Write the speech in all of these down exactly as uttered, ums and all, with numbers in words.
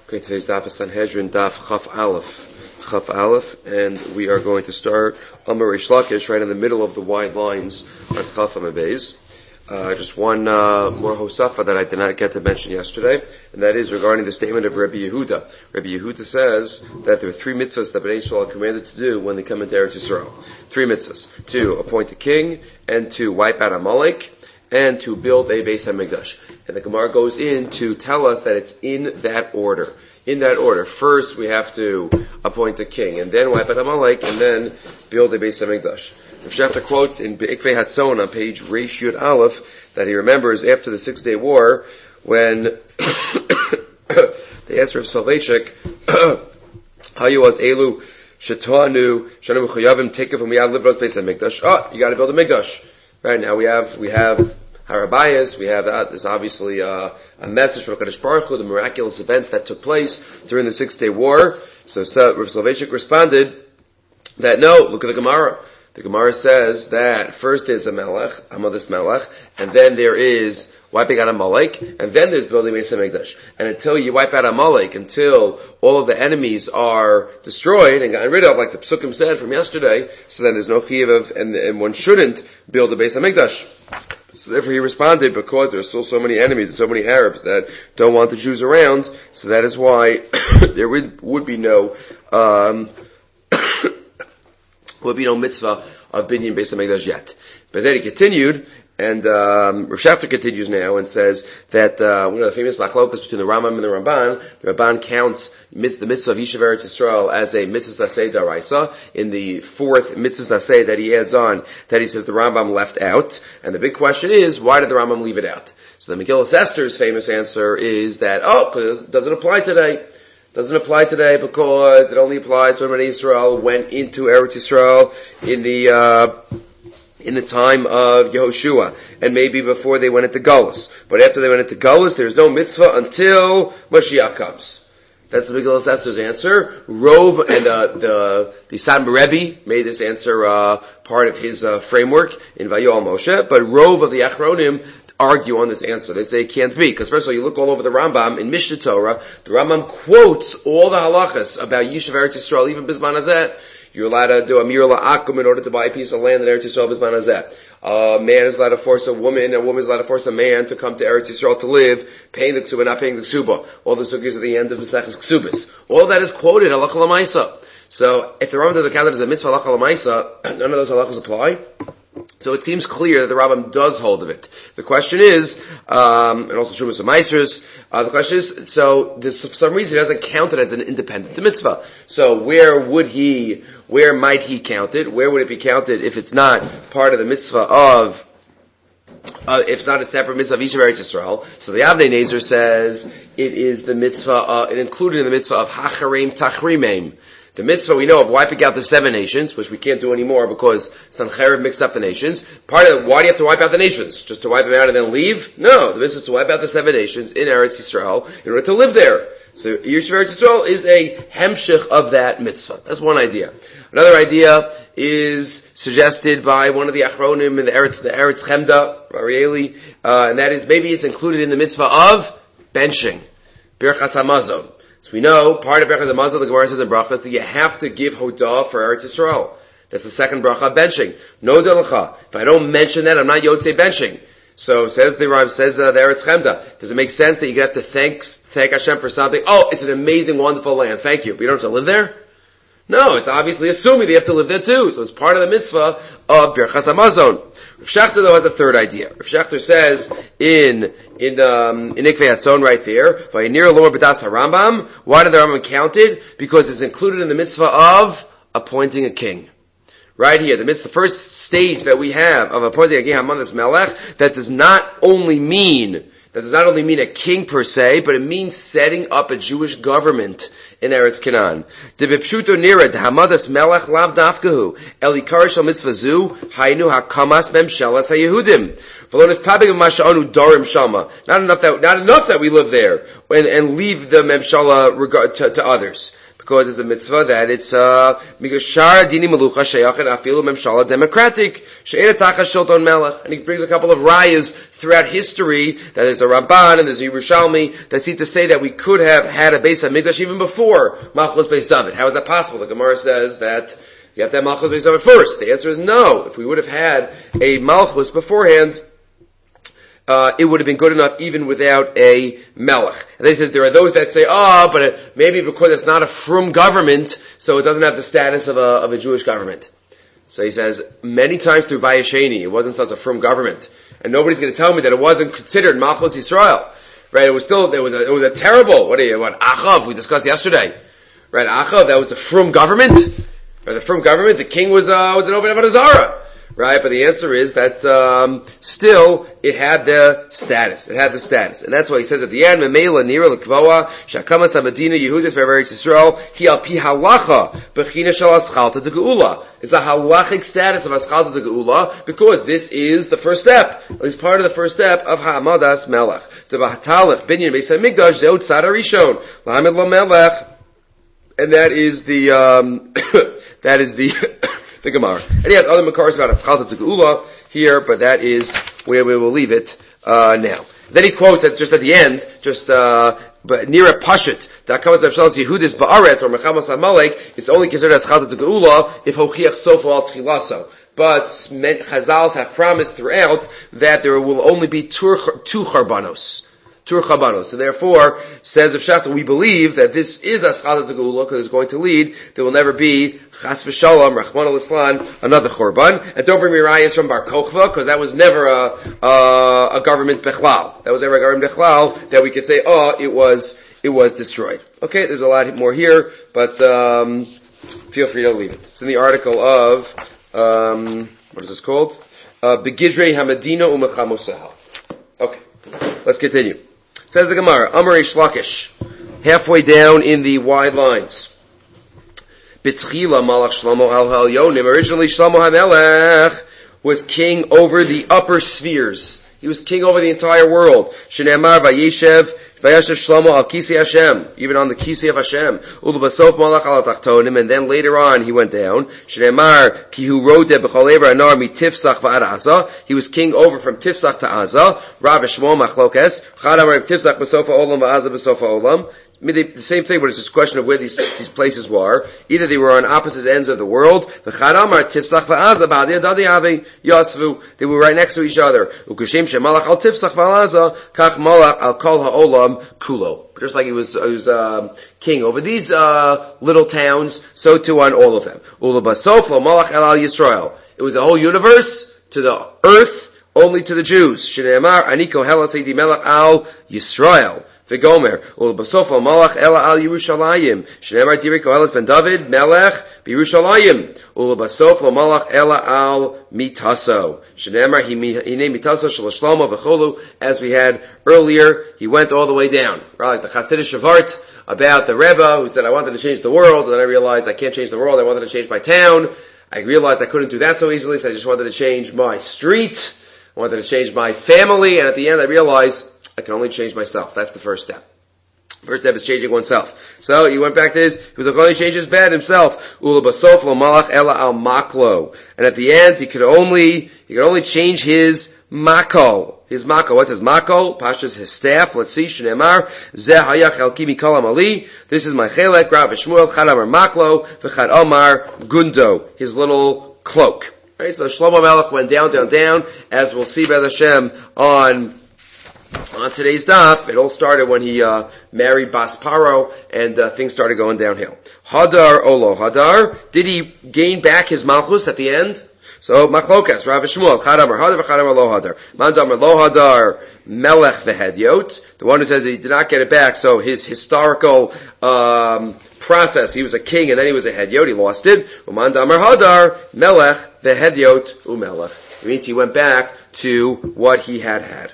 Okay, today's daf is Sanhedrin daf Chaf Aleph, Chaf Aleph, and we are going to start Amar Reish Lakish right in the middle of the wide lines on Chaf Amabez. Uh, just one uh, more hosafa that I did not get to mention yesterday, and that is regarding the statement of Rabbi Yehuda. Rabbi Yehuda says that there are three mitzvahs that Bnei Yisrael are commanded to do when they come into Eretz Yisrael. Three mitzvahs: to appoint a king, and to wipe out Amalek, and to build a Beis HaMikdash. And the Gemara goes in to tell us that it's in that order. In that order. First, we have to appoint a king, and then wipe out Amalek, and then build a Beis HaMikdash. Rav Shechter quotes in Be'ikvei Hatzon on page Reish Yud Aleph that he remembers after the Six Day War when the answer of Soloveitchik, Hayu was Elu Shetanu Shanu Chayavim Tikav Miyad Livros Beis HaMikdash. Oh, you got to build a Mikdash. Right now we have we have Harabayas, we have uh, this obviously uh, a message from Kadosh Baruch Hu, the miraculous events that took place during the Six Day War. So, so Rav Soloveitchik responded that no, look at the Gemara. The Gemara says that first there's a melech, Hamadus melech, and then there is wiping out Amalek, and then there's building Beis HaMikdash. And until you wipe out Amalek, until all of the enemies are destroyed and gotten rid of, like the Psukim said from yesterday, so then there's no chiyuv of, and, and one shouldn't build a Beis HaMikdash. So therefore he responded, because there are still so many enemies and so many Arabs that don't want the Jews around, so that is why there would, would be no, um, would be no mitzvah of binyan Beis HaMikdash yet. But then he continued, and um, Rav Shechter continues now and says that uh, one of the famous machlokas between the Rambam and the Ramban, the Ramban counts the mitzvah of Yishuv Eretz Yisrael as a mitzvah aseh daraisa. In the fourth mitzvah aseh that he adds on, that he says the Rambam left out. And the big question is, why did the Rambam leave it out? So the Megillas Esther's famous answer is that, oh, because it doesn't apply today. Doesn't apply today because it only applies when Bnei Yisrael went into Eretz Yisrael in the uh, in the time of Yehoshua, and maybe before they went into Galus. But after they went into Galus, there's no mitzvah until Mashiach comes. That's the Megillas Esther's answer. Rove and uh, the the San Rebbe made this answer uh, part of his uh, framework in Vayol Moshe, but Rove of the Achronim argue on this answer. They say it can't be, because first of all, you look all over the Rambam, in Mishnah Torah, the Rambam quotes all the halachas about Yishuv Eretz Yisrael, even Bizman Hazeh. You're allowed to do a mir la'akum in order to buy a piece of land in Eretz Yisrael, Bizman Hazeh. A man is allowed to force a woman, and a woman is allowed to force a man to come to Eretz Yisrael to live, paying the ksuba, not paying the ksuba. All the sugyas at the end of Maseches Ksubis. All that is quoted, halacha l'maisa. So, if the Rambam doesn't count it as a mitzvah halacha l'maisa, none of those halachas apply. So it seems clear that the Rambam does hold of it. The question is, um, and also Shumas Maasros, uh, the question is, so this, for some reason he doesn't count it as an independent mitzvah. So where would he, where might he count it? Where would it be counted if it's not part of the mitzvah of, uh, if it's not a separate mitzvah of Yishuv Eretz Yisrael? So the Avnei Nezer says it is the mitzvah, uh, it included in the mitzvah of Hachareim Tachrimeim. The mitzvah we know of wiping out the seven nations, which we can't do anymore because Sancheiriv mixed up the nations. Part of why do you have to wipe out the nations? Just to wipe them out and then leave? No, the mitzvah is to wipe out the seven nations in Eretz Yisrael in order to live there. So Yishuv Eretz Yisrael is a hemshich of that mitzvah. That's one idea. Another idea is suggested by one of the Achronim in the Eretz, the Eretz Chemda, Arieli, uh, and that is maybe it's included in the mitzvah of benching. Birchas Hamazon. So we know, part of Berachas Hamazon, the Gemara says in Brachas, that you have to give Hodah for Eretz Yisrael. That's the second bracha, benching. No delacha. If I don't mention that, I'm not Yotzei benching. So says the Rav, says uh, the Eretz Chemda, does it make sense that you have to thank, thank Hashem for something? Oh, it's an amazing, wonderful land. Thank you. But you don't have to live there? No, it's obviously assuming they have to live there too. So it's part of the mitzvah of Berachas Hamazon. Rav Shechter though has a third idea. Rav Shechter says in in um in Ikvei Hatzon right there, Vayinir Lomar B'das HaRambam. Why did the Rambam count it? Because it's included in the mitzvah of appointing a king. Right here, the mitzvah, the first stage that we have of appointing a king, Hamadus Melech, that does not only mean that does not only mean a king per se, but it means setting up a Jewish government in Eretz Canaan. De bepshuto nira de hamadas melech lav dafkahu elikar shel mitzvah zu haynu hakamas memshelas hayehudim v'lonis tabig mashanu darim shama. Not enough that not enough that we live there and, and leave the memshala regard to, to others. because it's a mitzvah that it's uh migashar dini melucha sheyachin afilu memshala democratic she'ena tachas shilton melech, and he brings a couple of rayas throughout history that there's a Ramban and there's a Yerushalmi that seem to say that we could have had a Beis HaMikdash even before Malchus Beis David. How is that possible? The Gemara says that you have to have Malchus Beis David first. The answer is no. If we would have had a Malchus beforehand, Uh, it would have been good enough even without a melech. And then he says there are those that say, oh, but it, maybe because it's not a frum government, so it doesn't have the status of a, of a Jewish government. So he says, many times through Bayesheni, it wasn't such a frum government. And nobody's going to tell me that it wasn't considered Malchus Yisrael. Right? It was still, it was a, it was a terrible, what are you, what, Achav, we discussed yesterday. Right? Achav, that was a frum government. Right? The frum government, the king was, uh, was an Obed Avodah Zarah. Right, but the answer is that um, still it had the status. It had the status, and that's why he says at the end, "Memela nira lekvoa shakamas hamadina Yehudis be'Eretz Yisrael hi al pi halacha bechina shel aschalta de geula." It's a halachic status of aschalta de geula because this is the first step. It's part of the first step of ha'amadas melech. Devahatalef binyan beis hamikdash zeut tzad harishon lahamid lo melech, and that is the um, that is the. the Gemara. And he has other makaros about Aschalta to Geula here, but that is where we will leave it uh, now. Then he quotes at just at the end, just uh, but near a Pashut, Dakamas Abshalas Yehudis Ba'aretz or Mechamas Amalek, it's only considered Aschalta to Geula if Hochiach Sofa al Tchilaso. But Chazals have promised throughout that there will only be two Charbanos. Tur Chabanos. And therefore, says of Shachar, we believe that this is Aschalta to Geula because it's going to lead, there will never be Chas v'Shalom, Rachman al-Islan, another Chorban. And don't bring me rayas from Bar Kochva, because that was never a, a, a government Bechlal. That was never a government Bechlal that we could say, oh, it was, it was destroyed. Okay, there's a lot more here, but, um, feel free to leave it. It's in the article of, um, what is this called? Uh, Begidrei Hamadina U'Mechamosahal. Okay, let's continue. Says the Gemara, Amar Reish Lakish, halfway down in the wide lines. B'tchila Malach Shlomo al Ha'elyonim. Originally, Shlomo HaMelech was king over the upper spheres. He was king over the entire world. Shneimar Vayeshev Vayashev Shlomo al Kisei Hashem, even on the Kisei of Hashem. Ulubasof Malach al Tachtonim, and then later on he went down. Shneimar Kihu Rodeh B'chol Ever Anar Mitifsach V'ad Aza. He was king over from Tifsach to Aza. Rav Shmuel Machlokes. Chad Amar Tifsach B'sofa Olam V'Aza B'sofa Olam. I mean, they, the same thing, but it's just a question of where these these places were. Either they were on opposite ends of the world. The Chadamar Tifsach va'Aza ba'adi adadi ave yasvu. They were right next to each other. Ukashem shemalach al Tifsach va'Aza kach malach al kol ha'olam kulo. Just like he was, he was um, king over these uh, little towns, so too on all of them. Ulabasof lo malach el al Yisrael. It was the whole universe to the earth, only to the Jews. Shneimar aniko hela seidi melach al Yisrael. V'gomer, ul'basof al-malach ela al Yerushalayim. Shneimar tiri koheles ben David, melech b'Yerushalayim. Ul'basof al-malach ela al mitaso. Shneimar hinei mitaso shel Shlomo v'cholu. As we had earlier, he went all the way down. Right, like the Hasidic Shavart about the Rebbe who said, I wanted to change the world, and then I realized I can't change the world, I wanted to change my town. I realized I couldn't do that so easily, so I just wanted to change my street. I wanted to change my family, and at the end I realized I can only change myself. That's the first step. First step is changing oneself. So he went back to his, he was going to change his bed himself. Ula basof lo malach ela al maklo. And at the end, he could only, he could only change his mako. His mako. What's his mako? Pashas, his staff. Let's see. Shneimar. Zeh hayach elki mikol amali. This is my chelek. Rav Shmuel. Chad amar maklo. V'chad amar gundo. His little cloak. Right? So Shlomo Melech went down, down, down. As we'll see by Hashem on On today's daf, it all started when he uh, married Bas Paro, and uh, things started going downhill. Hadar Olo Hadar, did he gain back his malchus at the end? So Machlokas, Rav Shmuel, Chadamar Hadar, Chadamar Lo Hadar, Mandamar Lo Hadar, Melech v'Hedyot, the one who says he did not get it back. So his historical um, process, he was a king and then he was a Hedyot, he lost it. Mandamar Hadar, Melech v'Hedyot uMelech. It means he went back to what he had had.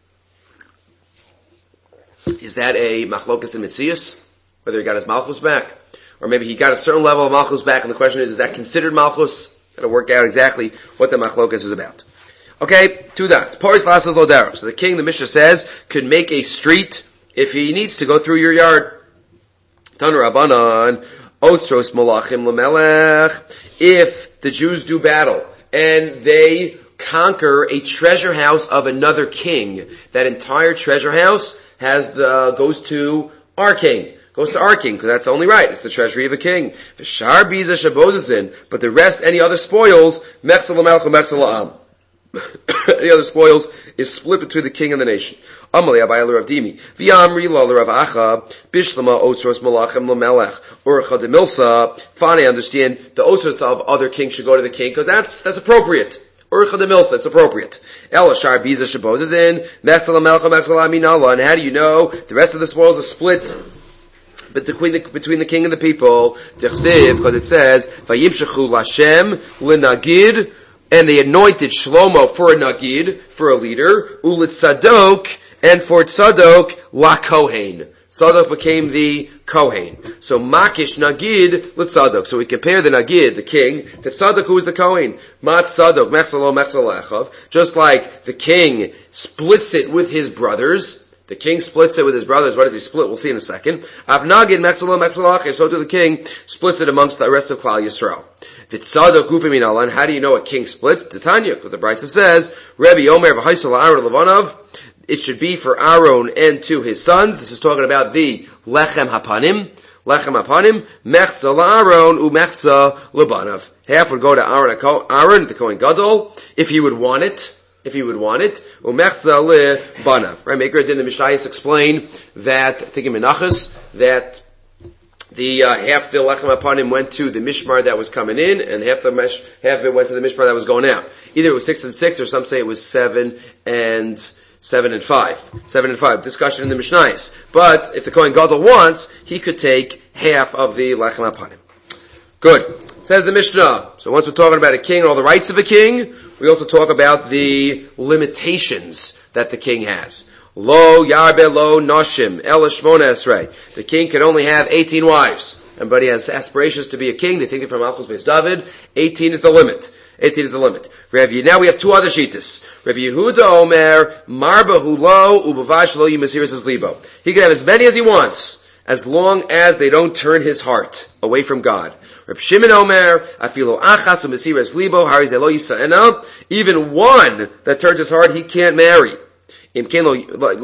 Is that a machlokas in Metzius? Whether he got his malchus back? Or maybe he got a certain level of malchus back, and the question is, is that considered malchus? Gotta work out exactly what the machlokas is about. Okay, two dots. Poris lasas lodaro. So the king, the Mishnah says, could make a street if he needs to go through your yard. Tan Rabbanan, Otzros Malachim Lamelech. If the Jews do battle and they conquer a treasure house of another king, that entire treasure house has the goes to our king. Goes to our king, because that's only right. It's the treasury of a king. V'shar biza shabozazin, but the rest, any other spoils, mechzel l'melech u'mechzel la'am. Any other spoils is split between the king and the nation. Amalei Abayel Rav Dimi. V'yamri lo Rav Acha, bishlama otzros malachim l'melech, urcha de milsa. Fine, I understand the otzros of other kings should go to the king, because that's, that's appropriate. Urcha de milsa, it's appropriate. Ela shar biza shabozazin, mechzel l'melech u'mechzel la'am. And how do you know the rest of the spoils are split but between the, between the king and the people? Tichsiv, because it says, Vayimshechu Lashem l'nagid, and they anointed Shlomo for a nagid, for a leader, ulit Tzadok, and for Tzadok, la Kohen. Tzadok became the Kohen. So Makish nagid l'Tzadok. So we compare the nagid, the king, to Tzadok, who is the Kohen. Mat Tzadok, mechzalo mechzal lechav. Just like the king splits it with his brothers, the king splits it with his brothers. What does he split? We'll see in a second. Avnagid mechzalo mechzal lechav. So too the king splits it amongst the rest of Klal Yisrael. V'tzadok ufim min alan. How do you know a king splits? Titania, because the Brisa says, Rebbe Omer v'haisel Aaron levanav. It should be for Aaron and to his sons. This is talking about the lechem hapanim. Lechem hapanim. Mechza la'Aaron u'mechza lebanav. Half would go to Aaron, Aaron, the Kohen Gadol, if he would want it. If he would want it. U'mechza lebanav. Right? Maker did the Mishnayos explain that, I think in Menachos, that the uh, half the lechem upon him went to the mishmar that was coming in, and half the mesh, half of it went to the mishmar that was going out. Either it was six and six, or some say it was seven and seven and five. Seven and five. Discussion in the Mishnayos. But if the Kohen Gadol wants, he could take half of the lechem upon him. Good. Says the Mishnah. So once we're talking about a king and all the rights of a king, we also talk about the limitations that the king has. Lo yarbe lo noshim el shmona esrei. The king can only have eighteen wives. Everybody has aspirations to be a king. They think it from Malchus Beis David. Eighteen is the limit. Eighteen is the limit. Rabbi, now we have two other shittas. Rabbi Yehuda Omer marba hu lo ubavash lo yimasiris libo. He can have as many as he wants, as long as they don't turn his heart away from God. Rabbi Shimon Omer afilo achas umasiris libo harizeh lo yisaena. Even one that turns his heart, he can't marry. So what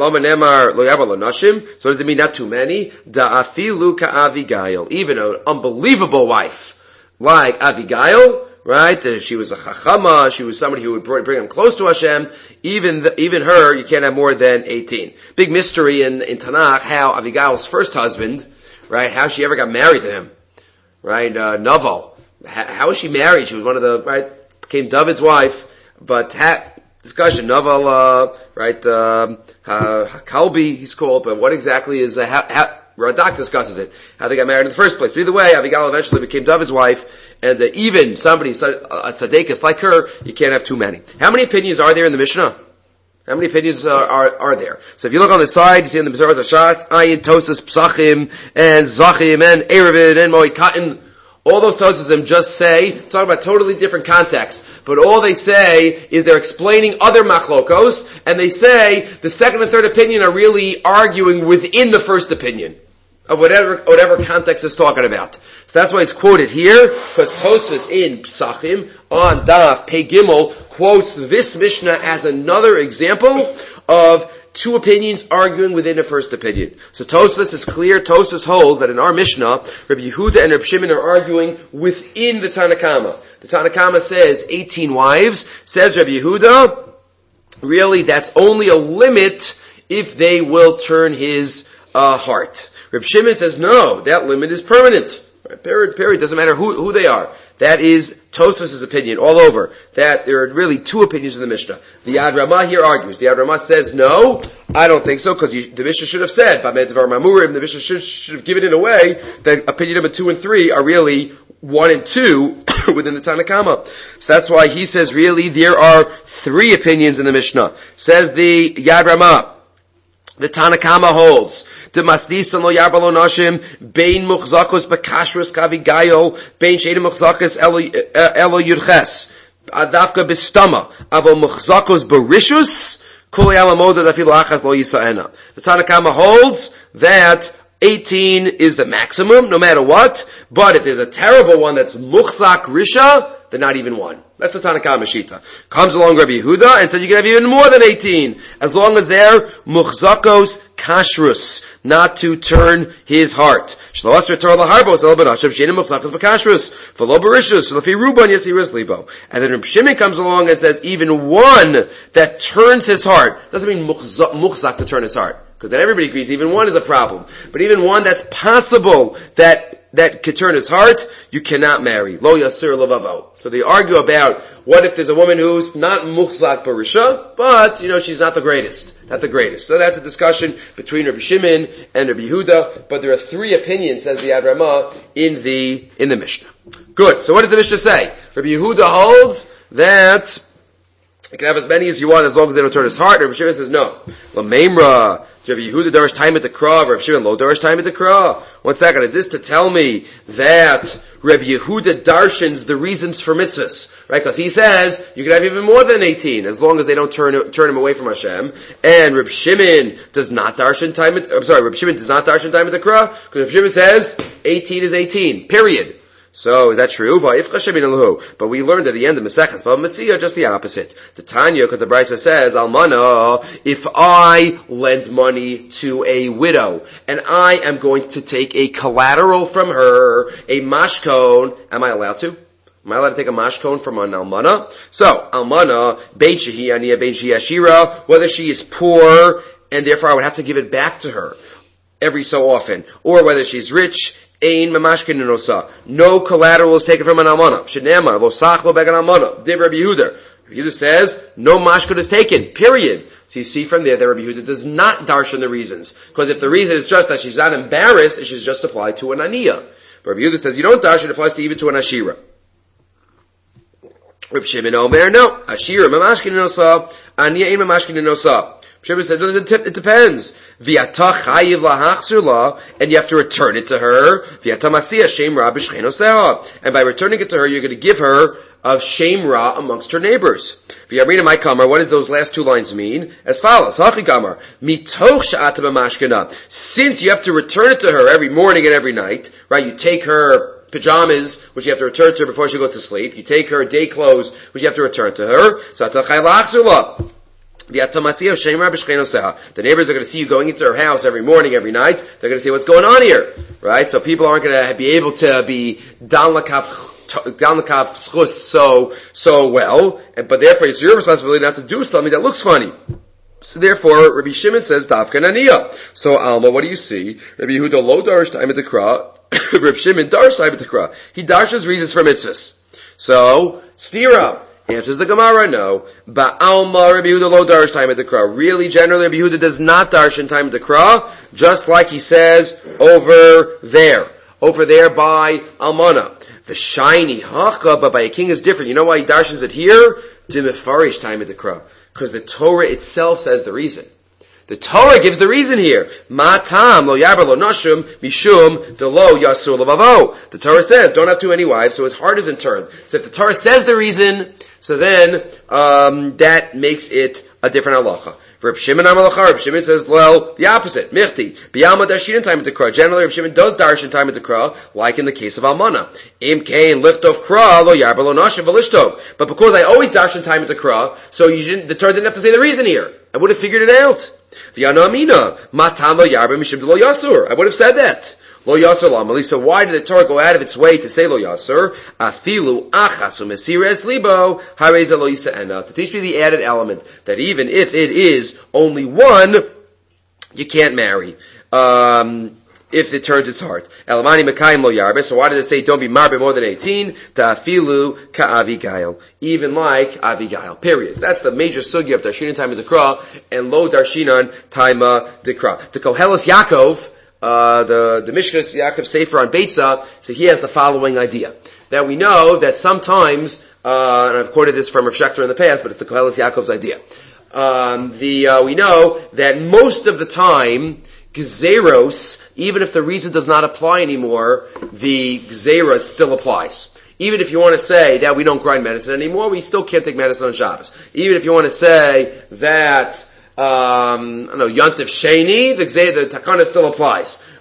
does it mean, not too many? Da'afilu ka'Avigail. Even an unbelievable wife, like Avigail, right? She was a chachama, she was somebody who would bring him close to Hashem. Even the, even her, you can't have more than eighteen. Big mystery in, in Tanakh, how Avigail's first husband, right, how she ever got married to him, right? Uh, Naval. How, how was she married? She was one of the, right, became David's wife, but ha- discussion, Naval, uh, right, um, uh, Kalbi, he's called, but what exactly is, uh, how, how, Radak discusses it, how they got married in the first place. But either way, Abigail eventually became David's wife, and uh, even somebody, a tzaddikus like her, you can't have too many. How many opinions are there in the Mishnah? How many opinions uh, are, are there? So if you look on the side, you see in the Bezoros Hashas, Ayin, Tosas, Psachim, and Zachim, and Erevin, and Moed Katan. All those Tosasim just say, talk about totally different contexts, but all they say is they're explaining other machlokos, and they say the second and third opinion are really arguing within the first opinion of whatever whatever context it's talking about. So that's why it's quoted here, because Tosas in Psachim on Daf Pei Gimel quotes this Mishnah as another example of two opinions arguing within the first opinion. So Tosas is clear. Tosas holds that in our Mishnah, Rabbi Yehuda and Rabbi Shimon are arguing within the Tanakama. The Tanakama says eighteen wives. Says Rabbi Yehuda, really that's only a limit if they will turn his uh, heart. Rabbi Shimon says no, that limit is permanent. Right? Period, period. Doesn't matter who, who they are. That is Tosfos' opinion all over. That there are really two opinions in the Mishnah. The Yad Ramah here argues. The Yad Ramah says no, I don't think so, because the Mishnah should have said, the Mishnah should, should have given it away that opinion number two and three are really one and two within the Tanakama. So that's why he says really there are three opinions in the Mishnah. Says the Yad Ramah. The Tanakama holds the Masnisan lo yarbalo nashim bein muchzakos bekashrus kavigayo bein sheidim muchzakos elo yurches adavka bistama avo muchzakos berishus kol yalamoda dafilo achas lo yisaena. The Tanakama holds that eighteen is the maximum, no matter what. But if there's a terrible one that's muchzak risha, then not even one. That's the Tanna Kama Shita. Comes along Rabbi Yehuda and says you can have even more than eighteen, as long as they're muchzakos kashrus, not to turn his heart. And then Reb Shimon comes along and says even one that turns his heart, doesn't mean muchzak to turn his heart, because then everybody agrees even one is a problem. But even one that's possible that that could turn his heart, you cannot marry. Lo yasir lavavo. So they argue about what if there's a woman who's not muchzak barisha, but, you know, she's not the greatest. Not the greatest. So that's a discussion between Rabbi Shimon and Rabbi Yehuda, but there are three opinions, says the Ad Ramah, in the, in the Mishnah. Good. So what does the Mishnah say? Rabbi Yehuda holds that you can have as many as you want as long as they don't turn his heart. Rabbi Shimon says no. Lameimra. Rabbi Yehuda darish time at the krah. Rabbi Shimon lo darish time at the krah. One second. Is this to tell me that Rabbi Yehuda darshans the reasons for mitzvahs? Right? Because he says you can have even more than eighteen as long as they don't turn turn him away from Hashem. And Rabbi Shimon does not darshan time at, I'm sorry, Rabbi Shimon does not darshan time at the krah, because Rabbi Shimon says eighteen is eighteen. Period. So, is that true? But we learned at the end of Maseches Bava Metzia just the opposite. The Tanya, because the Brisa says, Almana, if I lend money to a widow, and I am going to take a collateral from her, a mashkon, am I allowed to? Am I allowed to take a mashkon from an almana? So, almana, bein shehi aniya, bein shehi ashira, whether she is poor, and therefore I would have to give it back to her every so often, or whether she's rich, ein mamashkin inosa. No collateral is taken from an almana. Shenema lo sach lo began almana. Div Rabbi Yehuda. Rabbi Yehuda says no mashkin is taken. Period. So you see from there that Rabbi Yehuda does not darshan the reasons, because if the reason is just that she's not embarrassed, it should just apply to an aniyah. But Rabbi Yehuda says you don't darshan, it applies to even to an ashira. Rabbi Shimon Omer, no. Ashira mamashkin inosa. Aniyah ein mamashkin inosa. Shimon said, it depends. V'yata chayiv lahachzir la, and you have to return it to her. V'yata masiyah shem ra b'shchenoseha, and by returning it to her, you're going to give her of shem ra amongst her neighbors. V'yamrina my kamar, what does those last two lines mean? As follows: Hachi kamar mitoch sha'ata b'mashkena. Since you have to return it to her every morning and every night, right? You take her pajamas, which you have to return to her before she goes to sleep. You take her day clothes, which you have to return to her. So v'yata chayiv lahachzir la. The neighbors are going to see you going into her house every morning, every night. They're going to say, what's going on here? Right? So people aren't going to be able to be down l'kaf, down l'kaf schus so, so well. But therefore, it's your responsibility not to do something that looks funny. So therefore, Rabbi Shimon says, Dafka Naniyah. So Alma, what do you see? Rabbi Yehuda lo darish time at the krah. Rabbi Shimon darish time at the krah. He darshes reasons for mitzvahs. So, stira. Answers the Gemara, no. Ba'alma Rabbi Yehuda lo darish time at the krah. Really, generally, Rabbi Yehuda does not darish in time at the krah, just like he says over there. Over there by Almana. The shiny hacha, but by a king is different. You know why he darshans it here? To mefarish time at the krah. Because the Torah itself says the reason. The Torah gives the reason here. Ma tam lo yaber lo nashum mishum de lo yasur levavo. The Torah says, don't have too many wives, so his heart isn't turned. So if the Torah says the reason, so then um, that makes it a different halacha. For Reb Shimon Amalacha, Reb Shimon says, well, the opposite. Michti. B'yalma darshin in time at the krah. Generally, Reb Shimon does darshin time at the krah, like in the case of Almana. Im kain lift of krah lo yarba lo nashim v'lishtov. But because I always darshin time at the krah, so you didn't, the Torah didn't have to say the reason here. I would have figured it out. V'yana amina. Matam lo yarba mishim de lo yasur. I would have said that. Lo yasur lamali. So why did the Torah go out of its way to say lo yasur? Afilu achas u'mesires libo hareza lo yisa'ena. To teach me the added element that even if it is only one, you can't marry. Um, if it turns its heart. Elamani mekayim lo yarbe. So why did it say don't be marbe more than eighteen? Ta'afilu ka'avigail. Even like Avigail. Period. That's the major sugya of darshinan time of the krah and lo darshinan time of the krah. The Koheles Yaakov, Uh, the, the Mishkas Yaakov Sefer on Beitza, so he has the following idea. That we know that sometimes, uh, and I've quoted this from Rav Shechter in the past, but it's the Koheles Yaakov's idea. Um, the, uh, we know that most of the time, Gzeros, even if the reason does not apply anymore, the Gzera still applies. Even if you want to say that we don't grind medicine anymore, we still can't take medicine on Shabbos. Even if you want to say that, Um, I don't know, Yontif Sheni, the the takana still applies.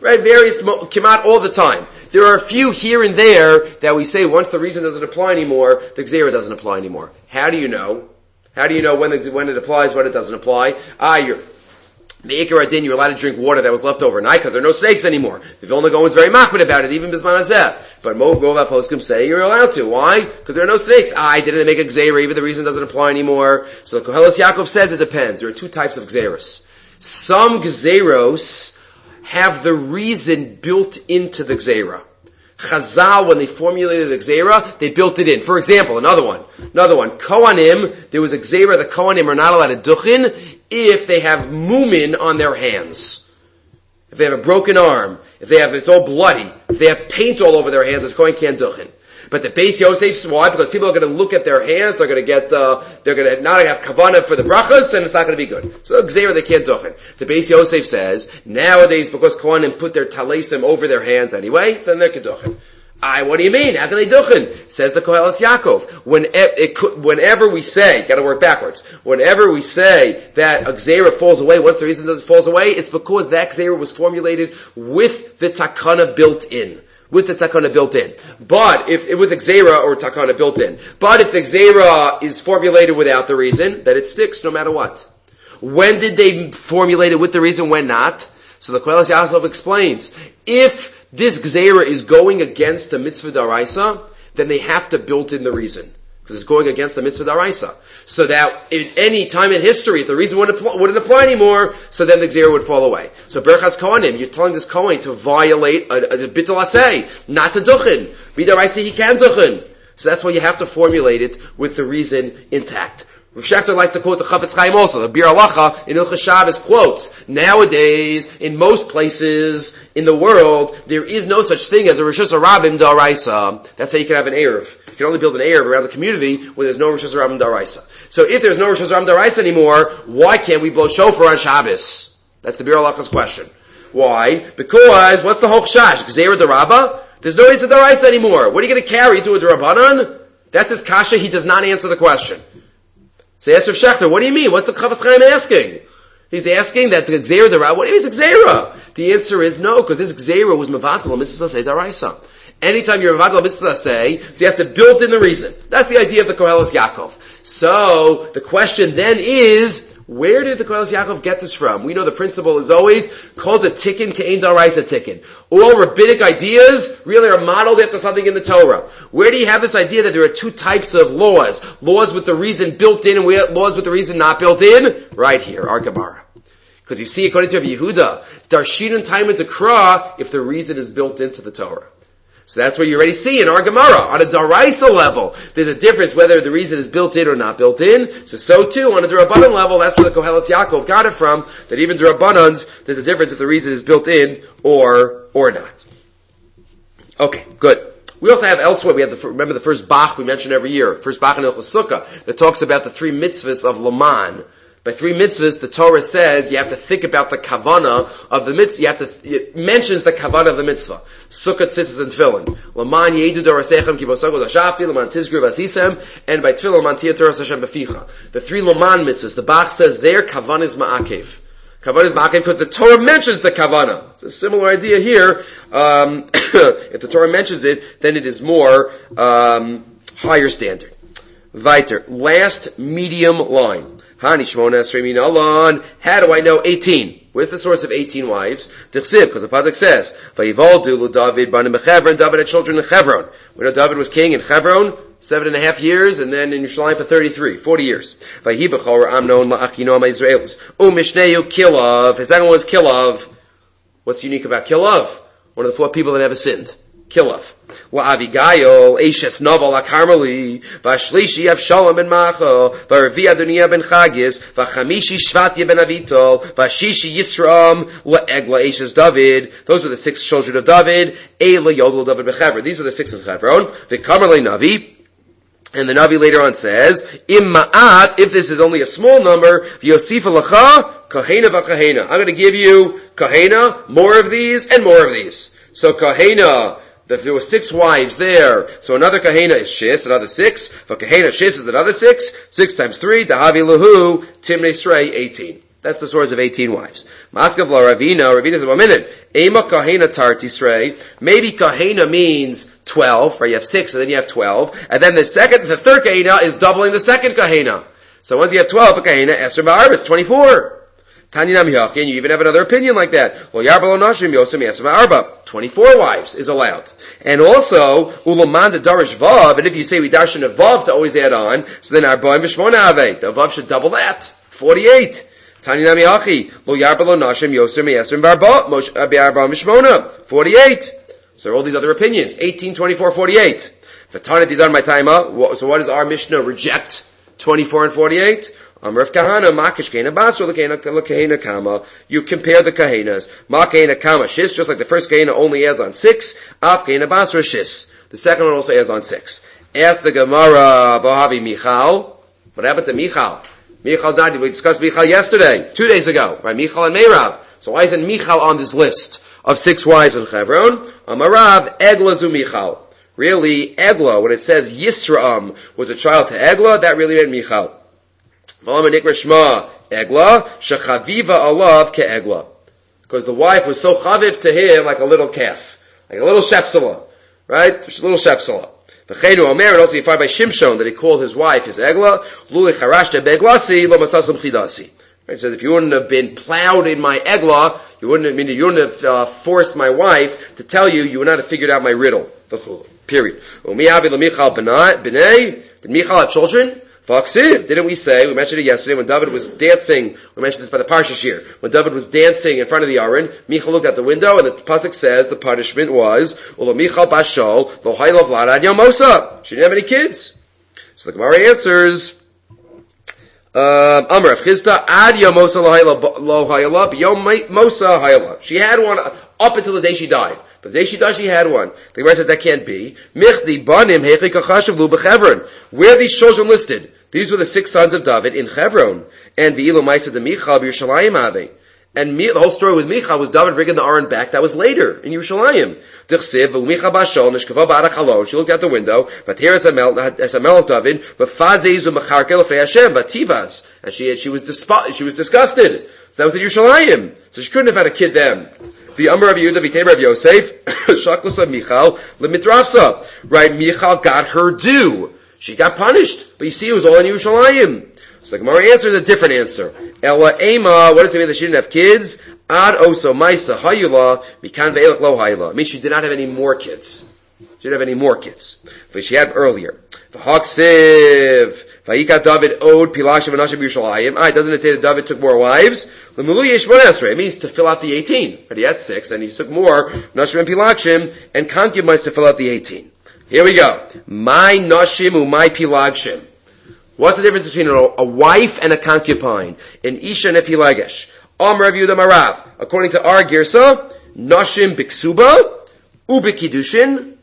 right? Various kimat all the time. There are a few here and there that we say once the reason doesn't apply anymore, the gzera doesn't apply anymore. How do you know? How do you know when the, when it applies, when it doesn't apply? Ah, you're the Ikar Adin, you're allowed to drink water that was left overnight because there are no snakes anymore. The Vilna Gaon is very machmir about it, even Bisman Hazeh. But Mo Rova Poskim say you're allowed to. Why? Because there are no snakes. Ah, I didn't make a gzeira, even the reason doesn't apply anymore. So the Koheles Yaakov says it depends. There are two types of gzeiros. Some gzeiros have the reason built into the gzeira. Chazal, when they formulated the gzeira, they built it in. For example, another one. Another one. Kohanim, there was a gzeira, the Kohanim are not allowed to duchin if they have mumin on their hands. If they have a broken arm, if they have, it's all bloody, if they have paint all over their hands, it's Kohen can't duchin. But the Beis Yosef, why? Because people are going to look at their hands, they're going to get, uh, they're going to not have kavanah for the brachas, and it's not going to be good. So gzeira, they can't duchin. The Beis Yosef says, nowadays, because Kohanim put their talesim over their hands anyway, so then they're keduchin. I, what do you mean? How can they duchin? Says the Koheles Yaakov. When, it could, whenever we say, gotta work backwards, whenever we say that a gzeira falls away, what's the reason that it falls away? It's because that gzeira was formulated with the takana built in. With the takana built in. But if, with the gzeira or takana built in. But if the gzeira is formulated without the reason, then it sticks no matter what. When did they formulate it with the reason, when not? So the Koheles Yaakov explains, if this gzeira is going against the mitzvah daraisa, then they have to build in the reason. Because it's going against the mitzvah daraisa. So that at any time in history, if the reason wouldn't apply, wouldn't apply anymore, so then the gzeira would fall away. So Berchas Kohanim, you're telling this Kohen to violate a, a, a bittul asay, not to duchin. B'daraisa he can duchin. So that's why you have to formulate it with the reason intact. Rav Shechter likes to quote the Chafetz Chaim also. The Bir Halacha in Hilchos Shabbos quotes, nowadays, in most places in the world, there is no such thing as a Rishus HaRabim D'Oraisa. That's how you can have an Erev. You can only build an Erev around the community when there's no Rishus HaRabim D'Oraisa. So if there's no Rishus HaRabim D'Oraisa anymore, why can't we blow shofar on Shabbos? That's the Bir Halacha's question. Why? Because, what's the Hochshash? Gzeira D'Rabba? There's no Rishus D'Oraisa anymore. What are you going to carry to a D'Rabbanan? That's his kasha, he does not answer the question. So he asked Rav Shechter, what do you mean? What's the Chafetz Chaim asking? He's asking that the Gzeira D'Rabba, what do you mean it's Gzeira? The answer is no, because this Gzeira was Mevatel Mitzvah Say D'Oraisa. Anytime you're Mevatel Mitzvah Say, so you have to build in the reason. That's the idea of the Koheles Yaakov. So, the question then is, where did the Koheles Yaakov get this from? We know the principle is always called a tikkun ke'ein d'oraisa tikkun. All rabbinic ideas really are modeled after something in the Torah. Where do you have this idea that there are two types of laws? Laws with the reason built in and laws with the reason not built in? Right here, our Gemara. Because you see, according to Rabbi Yehuda, darshin and time into kra if the reason is built into the Torah. So that's what you already see in our Gemara. On a Daraisa level, there's a difference whether the reason is built in or not built in. So, so too, on a D'Rabbanan level, that's where the Koheles Yaakov got it from, that even D'Rabbanans, there's a difference if the reason is built in or, or not. Okay, good. We also have elsewhere, we have the, remember the first Bach we mention every year, first Bach in Hilchos Sukkah, that talks about the three mitzvahs of Laman. By three mitzvahs, the Torah says you have to think about the kavana of the mitzvah. You have to, it mentions the kavana of the mitzvah. Sukkot, tzitzis, and tefillin. Laman yedu dorasechem ki vosagol hashafti, laman tizgru vasisem, and by tefillin, laman tia Torah Hashem beficha. The three Laman mitzvahs, the Bach says there, kavana is ma'akev. Kavana is ma'akev because the Torah mentions the kavana. It's a similar idea here. Um, if the Torah mentions it, then it is more um, higher standard. Weiter. Last medium line. Hani Shmona Esrei Min Alon. How do I know eighteen? Where's the source of eighteen wives? Dichsiv, because the pasuk says, "Vayivoldu lo David banim bechevron." David had children in Chevron. We know David was king in Chevron seven and a half years, and then in Yerushalayim for thirty-three, forty years. Vayihi b'chor Amnon la'achinoam Israelis. U'mishneu Kilav. His second one was Kilav. What's unique about Kilav? One of the four people that never sinned. Kilav. Avigail, Eishes Novel HaKarmeli, Vashlishi Avshalom ben Macho, Varavi Adoniah ben Chagis, Vachamishi Shvatya ben Avitol, Vashishi Yisram, Egla Eishes David. Those were the six children of David. Eila Yodel David Bechevron. These were the six of Chevron. The Karmeli Navi. And the Navi later on says, Im Ma'at, if this is only a small number, Yosifa Lacha, Kahena V'Kahena. I'm going to give you Kahena, more of these, and more of these. So Kahena, if there were six wives there, so another kahena is shis, another six. For kahena shis is another six. Six times three, dahavi lahu, timnei srei, eighteen. That's the source of eighteen wives. Maskav la Ravina. Ravina says, one minute. Ema kahena tartisrei. Maybe kahena means twelve, right? You have six, and then you have twelve. And then the second, the third kahena is doubling the second kahena. So once you have twelve, a kahena, Esr ba'arba, it's twenty-four. Tanya nam yachin, you even have another opinion like that. Lo yarba lo nashim yosem Esr ba'arba. twenty-four wives is allowed. And also, ulaman the darish vav, and if you say we darshan a vav to always add on, so then arba'im v'shmona avei. The vav should double that. forty-eight. Tanya nami achi, lo yarba lo nashim yosem Esr ba'arba v'shmona. forty-eight. So there are all these other opinions. eighteen, twenty-four, forty-eight. V'tana didan my taima. So what does our Mishnah reject? twenty-four and forty-eight. Amrav kahana makish kahena basra l'kahena kama. You compare the kahenas. Ma kahena kama shis, just like the first kahena only adds on six. Af kahena basra shis. The second one also adds on six. Ask the Gemara, Bohavi Michal. What happened to Michal? Michal's not, we discussed Michal yesterday, two days ago, right? Michal and Meirav. So why isn't Michal on this list of six wives in Chevron? Amarav, Egla zu Michal. Really, Egla, when it says Yisraam was a child to Egla, that really meant Michal. Shma Egla, shechaviva alav ke Egla. Because the wife was so chaviv to him like a little calf. Like a little shepsela. Right? Just a little shepsela. V'cheinu Omer, and also you find by Shimshon that he called his wife his Egla, Luli charashta beglasi, lo matzasam chidasi. It says, if you wouldn't have been plowed in my Egla, you wouldn't have, I mean, you wouldn't have uh, forced my wife to tell you, you would not have figured out my riddle. Period. Did Michal have children? Didn't we say, we mentioned it yesterday, when David was dancing, we mentioned this by the Parsha Shir, when David was dancing in front of the Aron, Michal looked out the window, and the pasuk says the punishment was, Ulo Michal bashol, lo haylav lada ad yamosa. She didn't have any kids. So the Gemara answers, Um, Amr, Chisda ad yamosa lo hayla, b'yom mosa hayla. She had one up until the day she died. But the day she died, she had one. The Gemara says that can't be. Michdi banim heichi kachashav lu b'Chevron. Where are these children listed? These were the six sons of David in Chevron. And v'ilu ma'isa de Michal b'Yerushalayim ave. And the whole story with Michal was David bringing the Aron back. That was later in Yerushalayim. She looked out the window. And she she was disp- she was disgusted. That was in Yerushalayim. So she couldn't have had a kid then. The Amar of Yehuda v'Temer of Yosef Shaklas of Michal lemitrafsa. Right, Michal got her due. She got punished. But you see, it was all in Yerushalayim. So the Gemara answers a different answer. Ela Ema, what does it mean that she didn't have kids? Ad oso maisa hayula, mikan ve'elach lo hayula. It means she did not have any more kids. She didn't have any more kids. But she had earlier. V'haksiv, v'yika David od pilashim v'nashim Yerushalayim. Ah, doesn't it say that David took more wives? L'mulu yeshmon esrei. It means to fill out the eighteen. But he had six, and he took more, nashim and pilashim, and concubines to fill out the eighteen. Here we go. My nashim u my pilashim. What's the difference between a, a wife and a concubine? An isha and a pilagesh. Amr Rav Yehuda Marav. According to our girsa, nashim biksuba, ubikidushin,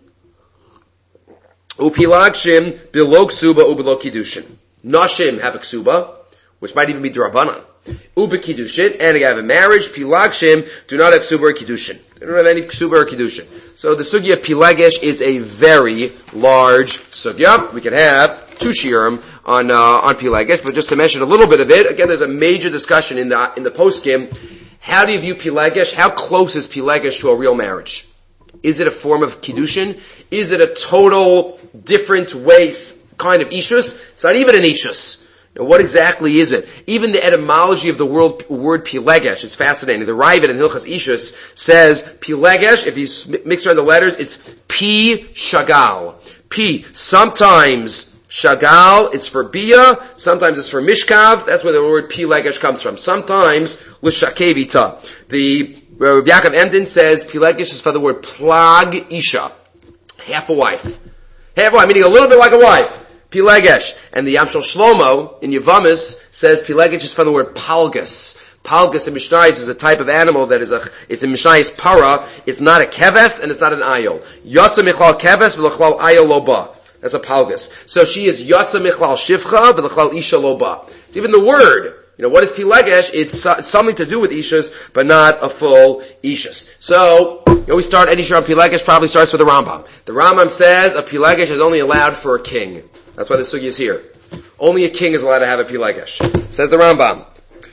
upilagshim bilog suba ubilog kidushin. Nashim have a ksuba, which might even be drabanan. Ubikidushin, and they have a marriage. Pilagshim do not have ksuba or kidushin. They don't have any ksuba or kidushin. So the sugya pilagesh is a very large sugya. We can have two shiurim on uh, on Pilagesh, but just to mention a little bit of it, again, there's a major discussion in the in the poskim. How do you view Pilagesh? How close is Pilagesh to a real marriage? Is it a form of kiddushin? Is it a total different way kind of ishus? It's not even an ishus. You know, what exactly is it? Even the etymology of the word, word Pilagesh is fascinating. The Ravid in Hilchas Ishus says Pilagesh, if you mix around the letters, it's P Shagal. P. Sometimes Shagal is for Bia, sometimes it's for Mishkav, that's where the word Pilagesh comes from. Sometimes L'Shakevita. The Rabbi Yaakov Emden says Pilagesh is for the word Plag Isha. Half a wife. Half a wife, meaning a little bit like a wife. Pilagesh. And the Yamshel Shlomo in Yavamis says Pilagesh is for the word Palgas. Palgas in Mishnayis is a type of animal that is a, it's in Mishnayis para, it's not a keves and it's not an ayol. Yotza Michlal keves v'lechlal ayol loba. That's a palgas. So she is Yotza Michlal Shivcha, v'lechlal Isha Loba. It's even the word. You know, what is Pilagesh? It's, uh, it's something to do with Ishas, but not a full Ishas. So, you know, we start any shir on Pilagesh, probably starts with the Rambam. The Rambam says a Pilagesh is only allowed for a king. That's why the sugi is here. Only a king is allowed to have a Pilagesh. Says the Rambam.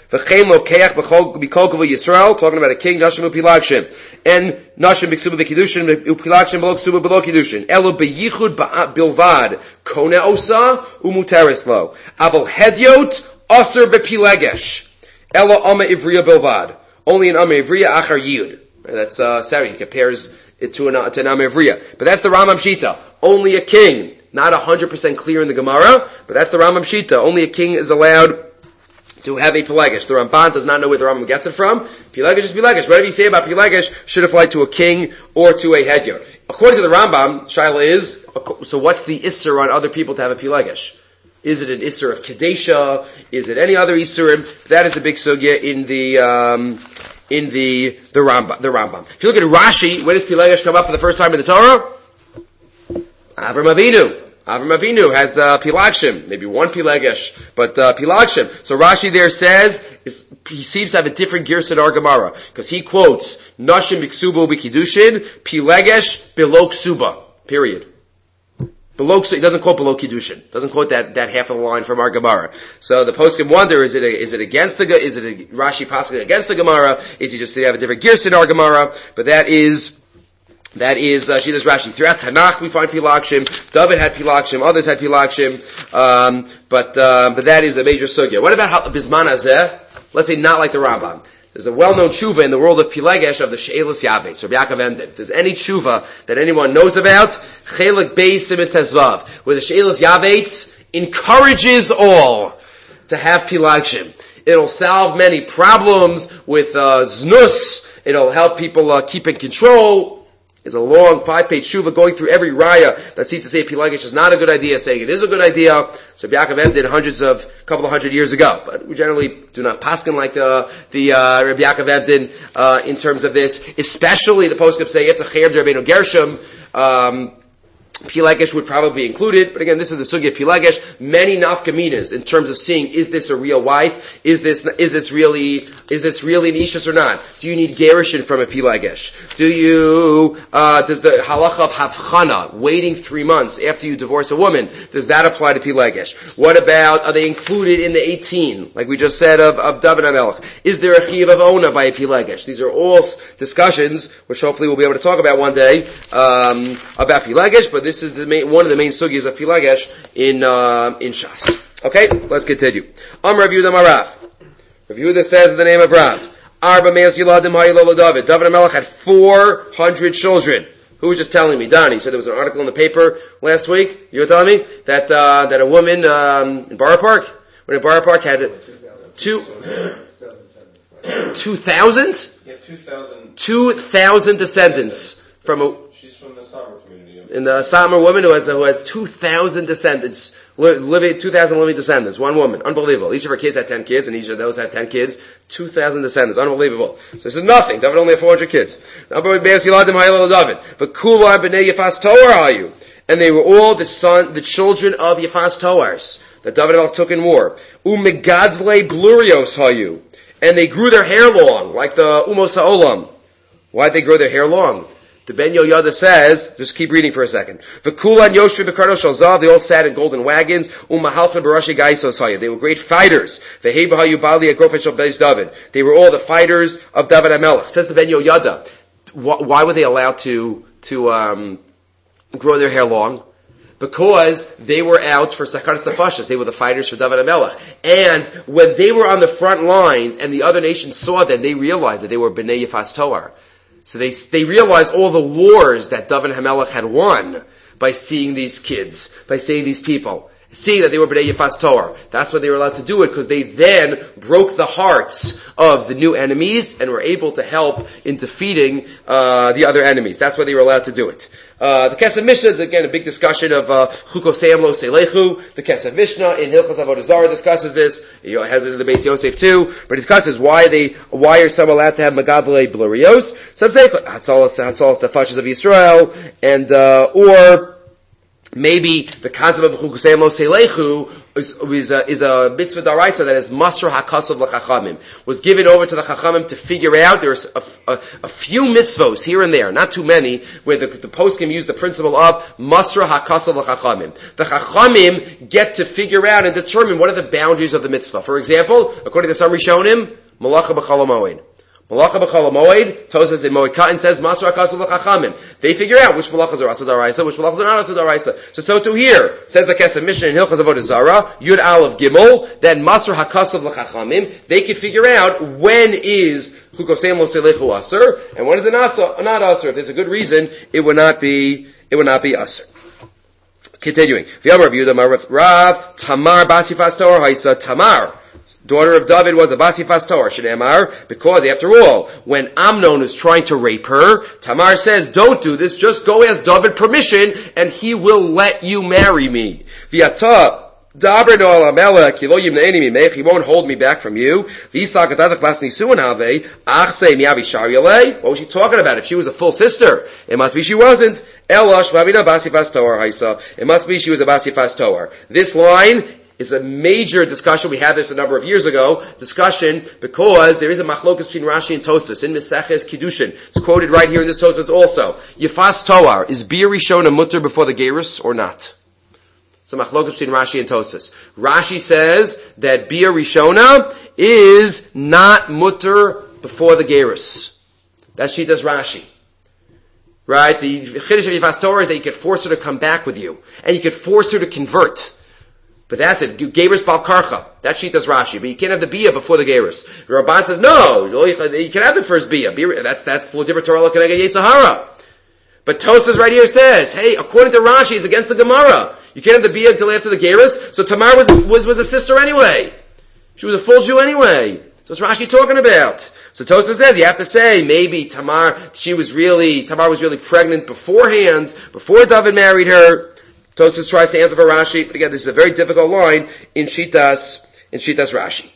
V'chein lokeach b'kol kavul Yisrael, talking about a king, nashim u'pilagshim. And nashim b'ksuba v'kiddushin, u'pilagshim b'lo ksuba b'lo kiddushin. Elo b'yichud bilvad, kone osa, u'muteris lo. Aval hedyot, aser b'pilegesh. Elo ama ivriya bilvad. Only an ama ivriya achar yud. That's, uh, sorry, he compares it to an, to an ama ivriya. But that's the Rambam Shita. Only a king. Not one hundred percent clear in the Gemara, but that's the Rambam Shita. Only a king is allowed to have a Pilegesh. The Ramban does not know where the Rambam gets it from. Pilegesh is Pilegesh. Whatever you say about Pilegesh should apply to a king or to a headgear. According to the Rambam, Shaila is, so what's the Isser on other people to have a Pilegesh? Is it an Isser of Kadesha? Is it any other Isserim? That is a big sugya in the, um, in the, the Rambam, the Rambam. If you look at Rashi, when does Pilegesh come up for the first time in the Torah? Avram Avinu. Avram Avinu has uh, Pilagshim, maybe one Pilegesh, but uh, Pilagshim. So Rashi there says, is, he seems to have a different Girsa in our Gemara, because he quotes, Nashim b'ksuba b'kiddushin, Pilegesh below ksuba, period. Below, he doesn't quote below kiddushin. Doesn't quote that, that half of the line from our Gemara. So the poskim wonder, is it a, is it against the, is it a Rashi pasuk against the Gemara? Is he just, did he have a different Girsa in our Gemara? But that is, That is, uh, Shidas Rashi. Throughout Tanakh we find Pilagshim. David had Pilagshim. Others had Pilagshim. Um, but, uh, but that is a major sugya. What about how, Bisman Hazeh? Let's say not like the Rambam. There's a well-known tshuva in the world of Pilegesh of the She'elis Yavetz, Rabbi Yaakov Emden. If there's any tshuva that anyone knows about, Chelik Beis Siman Tezvav, where the She'elis Yavetz encourages all to have Pilagshim. It'll solve many problems with, uh, znus. It'll help people, uh, keep in control. It's a long five-page tshuva going through every raya that seems to say Pilegesh is not a good idea, saying it is a good idea. So Yaakov Em did hundreds of, a couple of hundred years ago. But we generally do not paskin like the, the, uh, Rabbi Yaakov Em did, uh, in terms of this. Especially the poskim say, you have to chayav Rabbeinu Gershom, um, Pilegesh would probably be included, but again, this is the sugya Pilegesh. Many nafkaminas in terms of seeing, is this a real wife? Is this, is this really, is this really an ishus or not? Do you need gerushin from a Pilegesh? Do you, uh, does the halacha of havchana, waiting three months after you divorce a woman, does that apply to Pilegesh? What about, are they included in the eighteen, like we just said of, of David HaMelech? Is there a chiyav of ona by a Pilegesh? These are all discussions, which hopefully we'll be able to talk about one day, um, about Pilegesh, but this is the main, one of the main sugyas of Pilegesh in, uh, in Shas. Okay, let's continue. Am Rav Yehuda Marav. Rav Yehuda says in the name of Rav, Arba Meis Yiladim Hayilolo David. David HaMelech had four hundred children. Who was just telling me? Donnie said there was an article in the paper last week. You were telling me that, uh, that a woman, um, in Borough Park, when in Borough Park had two, two thousand? Yeah, two thousand. Two thousand descendants from a, She's from the Samar community. in the Samar woman who has, who has two thousand descendants, living, two thousand living descendants, one woman. Unbelievable. Each of her kids had ten kids, and each of those had ten kids. two thousand descendants. Unbelievable. So this is nothing. David only had four hundred kids. But Kula b'nei Yefas Toar are you? And they were all the son, the children of Yefas Toars, that David took in war. Umegadzle glurios hayu. And they grew their hair long, like the Umos HaOlam. Why'd they grow their hair long? The Ben Yoyada says, just keep reading for a second. V'kulan Yoshvi b'kardo shalzav, they all sat in golden wagons. Umahalcha b'rashi gaisos haya. They were great fighters. V'hei b'hayu bali agrofet shal beis David. They were all the fighters of David HaMelech. Says the Ben Yoyada. Why were they allowed to, to, um, grow their hair long? Because they were out for Sakaras Nefashos. They were the fighters for David HaMelech. And when they were on the front lines and the other nations saw them, they realized that they were B'nai Yefas Toar. So they, they realized all the wars that David HaMelech had won by seeing these kids, by seeing these people, seeing that they were B'nai Yefas Toar. That's why they were allowed to do it, because they then broke the hearts of the new enemies and were able to help in defeating, uh, the other enemies. That's why they were allowed to do it. Uh, the Kesef Mishnah is again a big discussion of, uh, Chukoseyam lo Selechu. The Kesef Mishnah in Hilchos Avodah Zarah discusses this. He has it in the Beis Yosef too, but it discusses why they, why are some allowed to have Megadlei Blurios. Some say, Hatzalas, Hatzalas, the Fashas of Yisrael, and, uh, or, maybe the concept of Chukusei Lo Seilechu is, is, a, is a mitzvah daraisa that is Masr HaKasav L'Chachamim, was given over to the Chachamim to figure out. There's a, a, a few mitzvos here and there, not too many, where the, the poskim use the principle of Masr HaKasav L'Chachamim. The Chachamim get to figure out and determine what are the boundaries of the mitzvah. For example, according to some Rishonim, Malacha B'Chol HaMoed. Malacha b'chol hamoed, Tosas in Moed Katan says, Masr HaKasav L'Chachamim. They figure out which malachas are asad daraisa, which malachas are not asad daraisa. So, so too here, says the Kesef Mishnah in Hilchas Avodah Zarah, Yud Aleph Gimel, then Masr HaKasav L'Chachamim, they can figure out when is Chukosem Lo Seilechu Aser, and when is it not, not Aser. If there's a good reason, it would not be, it would not be Aser. Continuing. V'yamar Yehuda Rav, Tamar Basifas Torah Haisa, Tamar, daughter of David, was a Basifas Torah, Shneimar, because after all, when Amnon is trying to rape her, Tamar says, don't do this, just go ask David permission, and he will let you marry me. V'yata, Daber no al Amelech, he won't hold me back from you. What was she talking about? If she was a full sister, it must be she wasn't. It must be she was a Basifas Torah. This line is a major discussion. We had this a number of years ago. Discussion because there is a machlokas between Rashi and Tosfos in Meseches Kiddushin. It's quoted right here in this Tosfos also. Yifas Toar, is Bia Rishona mutter before the Gerus or not? It's a machlokas between Rashi and Tosfos. Rashi says that Bia Rishona is not mutter before the Gerus. That's Shitas Rashi. Right? The Chiddush of Yifas Toar is that you could force her to come back with you. And you could force her to convert. But that's it. Gerus Bal Karcha. That sheet does Rashi. But you can't have the Bia before the Gerus. The Ramban says, no, you can have the first Bia. That's, that's L'Dibur Torah L'Keneged Yetzirah. But Tosas right here says, hey, according to Rashi, it's against the Gemara. You can't have the Bia until after the Gerus. So Tamar was, was, was a sister anyway. She was a full Jew anyway. So what's Rashi talking about? So Tosfos says, you have to say, maybe Tamar, she was really, Tamar was really pregnant beforehand, before David married her. Tosfos tries to answer for Rashi, but again, this is a very difficult line in Shitas, in Shitas Rashi.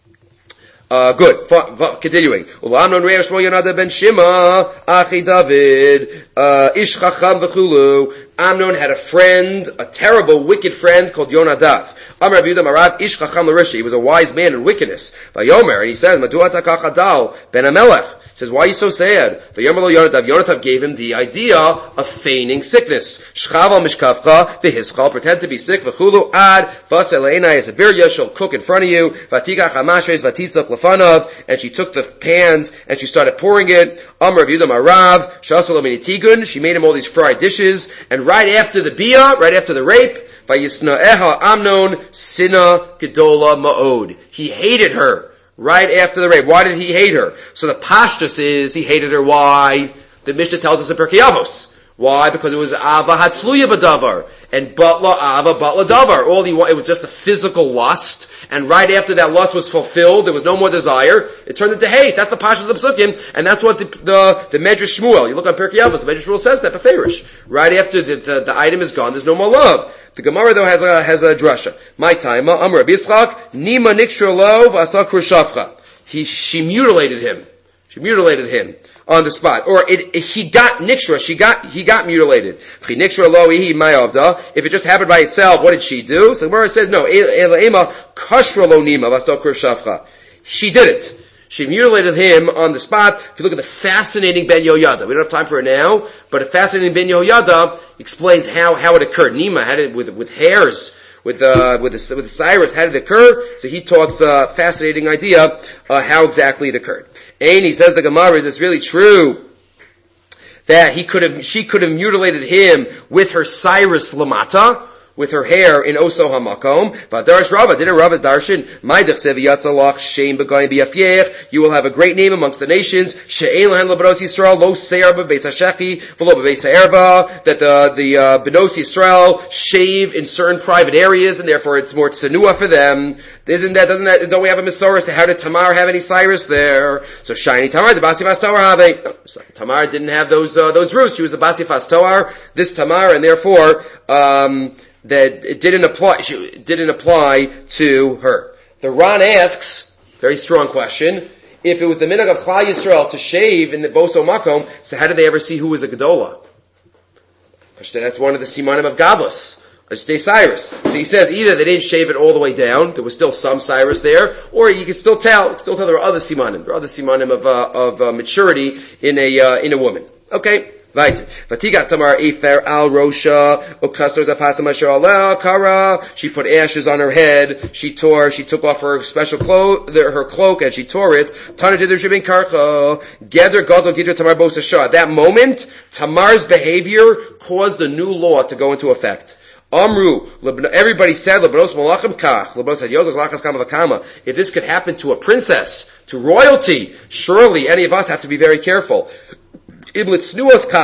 Uh, good. F- f- continuing. Amnon Reish Shmuel Yonadav ben Shima, Achi David, uh, Ish Chacham v'chulu. Amnon had a friend, a terrible, wicked friend called Yonadav. Amar Rabbi Yehuda Marav, Ish Chacham l'Rishi. He was a wise man in wickedness. Vayomer, and he says, Madua takach Hadal ben Amelech. He says, why are you so sad? Vayomer lo Yonadav. Yonadav gave him the idea of feigning sickness. Shchav al mishkavcha, v'hischal, pretend to be sick, v'chulu ad, v'asel einai, as a birya, she'll cook in front of you, v'tikach hamashes, v'tislach lefanav, and she took the pans, and she started pouring it. Amar Rabbi Yehuda Marav, shasal minitigun, she made him all these fried dishes, and right after the bia, right after the rape, vayisna'eha Amnon, sina gedola ma'od. He hated her. Right after the rape. Why did he hate her? So the pashtus is, he hated her. Why? The Mishnah tells us in Pirkei Avos. Why? Because it was Ava Hatzluya B'davar. And Batla Ava Batla Davar. All he wanted, it was just a physical lust. And right after that lust was fulfilled, there was no more desire. It turned into hate. That's the pashtus of the Psukim. And that's what the, the, the Medrash Shmuel, you look on Pirkei Avos, the Medrash Shmuel says that, Beferish. Right after the, the, the item is gone, there's no more love. The Gemara though has a has a drasha. My time, Amar Rabbi Yitzchak, Nima Nikshur Lo v'Asa Krushafcha. He she mutilated him. She mutilated him on the spot, or it, it, he got Nikshra. She got he got mutilated. Nikshur Lo ihi Mayavda. If it just happened by itself, what did she do? So the Gemara says no. Elaima Kashra Lo Nima v'Asa Krushafcha. She did it. She mutilated him on the spot. If you look at the fascinating Ben Yehoyada, we don't have time for it now, but a fascinating Ben Yehoyada explains how, how it occurred. Nima had it with, with hairs, with, uh, with the, with the Cyrus, how did it occur? So he talks, a uh, fascinating idea, uh, how exactly it occurred. And he says the Gemara is, it's really true that he could have, she could have mutilated him with her Cyrus Lamata, with her hair in Oso HaMakom. V'adarash Rava, didn't Rava darshan? Ma'idach sev yatzalach shein b'goyim b'yafyech. You will have a great name amongst the nations. She'ein lahen l'benos Yisrael lo seir b'beis ha'shechi v'lo b'beis ha'erva. That the the uh, benos Yisrael shave in certain private areas, and therefore it's more tzenua for them. Isn't that? Doesn't that? Don't we have a Masorah? How did Tamar have any Cyrus there? So shiny Tamar, the Basifas Toar have a. No, Tamar didn't have those uh, those roots. She was a Basifas Toar. This Tamar, and therefore. Um, that it didn't apply, it didn't apply to her. The Ran asks, very strong question, if it was the minhag of Klal Yisrael to shave in the Boso Makom, so how did they ever see who was a Gedola? That's one of the simanim of Gadlus. Stay Cyrus. So he says either they didn't shave it all the way down, there was still some Cyrus there, or you can still tell, you can still tell there are other simanim, there are other simanim of, uh, of uh, maturity in a, uh, in a woman. Okay. Weiter. Vatigat Tamar Efer al Rosha, Ukastor Zapasa Masha Allah, Kara. She put ashes on her head. She tore, she took off her special cloak, her cloak, and she tore it. Tana Jidr Shibin Karcha. Gather Gadol Gidra Tamar Bosa Shah. At that moment, Tamar's behavior caused a new law to go into effect. Amru, everybody said, Lebnos Malachim Kach, Lebnos had Yodos Lachas Kama Vakama. If this could happen to a princess, to royalty, surely any of us have to be very careful. If this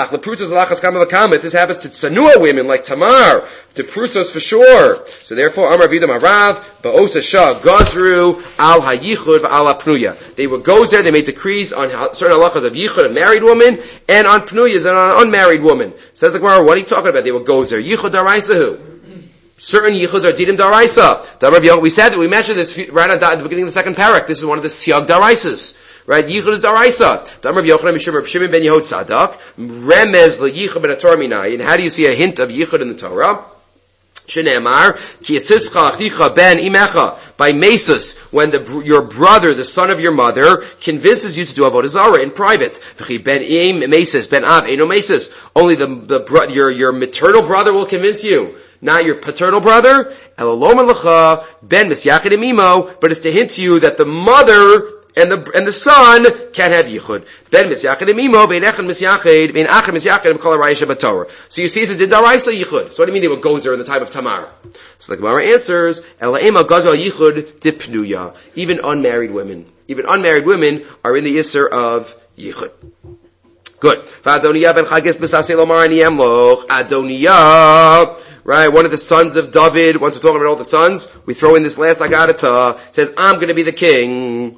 happens to tsanua women like Tamar, to prutzos for sure. So therefore, Amar Vidam Arav, Ba'osa Shah, Gazru, Al HaYichud, Al HaPnuya. They would go there, they made decrees on certain halachas of Yichud, a married woman, and on Pnuyas, and on an unmarried woman. Says the Gemara, what are you talking about? They would go there. Yichud Daraisahu. Certain yichuds are didim daraisa. We said that we mentioned this right at the beginning of the second parak. This is one of the siyag daraisas. Right? Yichud is daraisa. Damar Yochanan Mishum Shimon ben Yehud Sadak. Remez leyichud ben Torah minai. And how do you see a hint of yichud in the Torah? Shene'amar ki yasischa achicha ben imecha. By mesus, when the, your brother, the son of your mother, convinces you to do avodah zarah in private. V'chi ben im mesus ben av eno mesus. Only the, the your your maternal brother will convince you. Not your paternal brother, elalom lecha ben misyachid imimo, but it's to hint to you that the mother and the and the son can't have yichud. Ben misyachid imimo, ben echad misyachid, ben achad misyachid b'kol harayisha b'torah. So you see, it's a daraisa yichud. So what do you mean they would go there in the time of Tamar? So the Gemara answers, elaima gazel yichud dipnuya. Even unmarried women, even unmarried women are in the isser of yichud. Good. V'adoniya ben chagis b'sasei lomar ani emloch. Adoniya. Right, one of the sons of David, once we're talking about all the sons, we throw in this last Agadata, says, I'm going to be the king.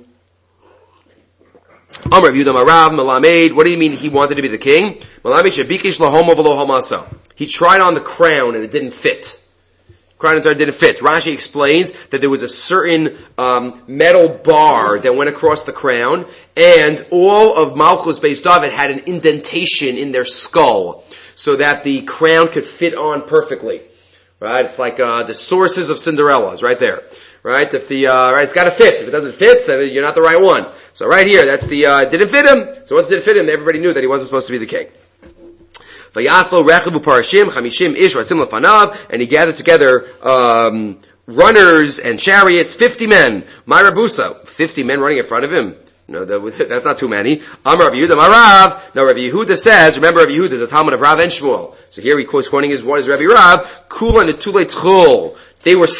Amr Yudam Arav, Malamed, what do you mean he wanted to be the king? Malamed Shabikish Lahomo Velo Homasa. He tried on the crown and it didn't fit. Crown and didn't fit. Rashi explains that there was a certain um, metal bar that went across the crown, and all of Malchus Beis David had an indentation in their skull, so that the crown could fit on perfectly. Right? It's like, uh, the sources of Cinderella is right there. Right? If the, uh, right, it's gotta fit. If it doesn't fit, then you're not the right one. So right here, that's the, uh, didn't fit him. So once it didn't fit him, everybody knew that he wasn't supposed to be the king. Vayaslo rechavu parashim, chamishim ish rasim lefanav, and he gathered together, um, runners and chariots, fifty men. Myra Busa, fifty men running in front of him. No, that, that's not too many. Amar Rav Yehuda Marav. Now Rav Yehuda says, remember Rav Yehuda is a Talmud of Rav and Shmuel. So here he quotes quoting his what is Rabbi Rav, Kula netule tchul. They were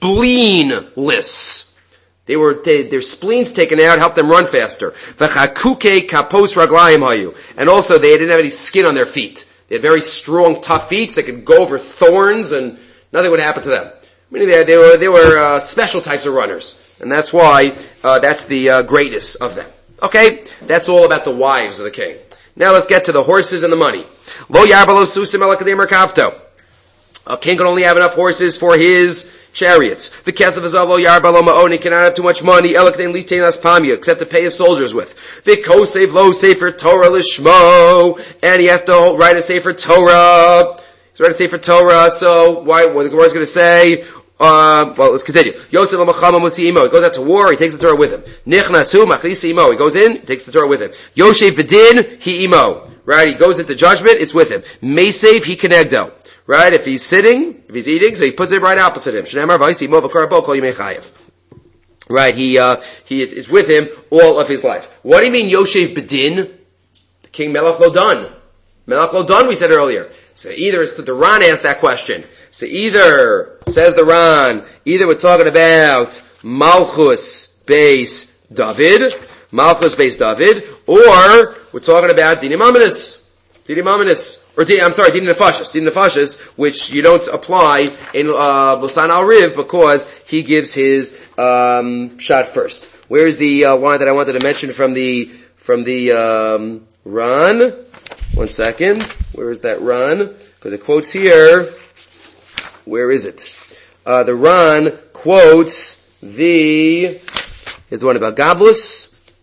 spleenless. They were, they, their spleens taken out, helped them run faster. V'chakuke kapos raglayim hayu. And also they didn't have any skin on their feet. They had very strong, tough feet. They could go over thorns and nothing would happen to them. Meaning they, they were, they were, uh, special types of runners. And that's why, uh, that's the, uh, greatness of them. Okay? That's all about the wives of the king. Now let's get to the horses and the money. Lo yarbalo susim elakadim merkavto. A king can only have enough horses for his chariots. The kesef azav lo yarbalo ma'oni cannot have too much money elakadim litain aspamia, except to pay his soldiers with. The kosev lo sefer Torah lishmo, and he has to write a sefer Torah. He's writing a sefer Torah, so why, what the Gemara is going to say, Uh, well, let's continue. Yosef Amachama Mutzi Imo. He goes out to war, he takes the Torah with him. Nichnasu Machlisi Imo. He goes in, he takes the Torah with him. Yosef Bedin, he Imo. Right? He goes into judgment, it's with him. Mesev, he Kenegdo. Right? If he's sitting, if he's eating, so he puts it right opposite him. Shnamar Vaisi Imo Vakarabo Kol Yimei Chayev. Right? He, uh, he is, is with him all of his life. What do you mean Yosef Bedin? The King Melech Lodan. Melech Lodan, we said earlier. So either, it's the Ran asked that question. So either, says the Ran, either we're talking about Malchus Beis David, Malchus Beis David, or we're talking about Dinim Aminus, Dinim Aminus, or I'm sorry, Dinim Nefashis, Dinim Nefashis, which you don't apply in uh, Losan Al Riv because he gives his um, shot first. Where is the uh, line that I wanted to mention from the from the um, Ran? One second, where is that Ran? Because it quotes here. Where is it? Uh, the Ran quotes the, here's the one about Gavlus.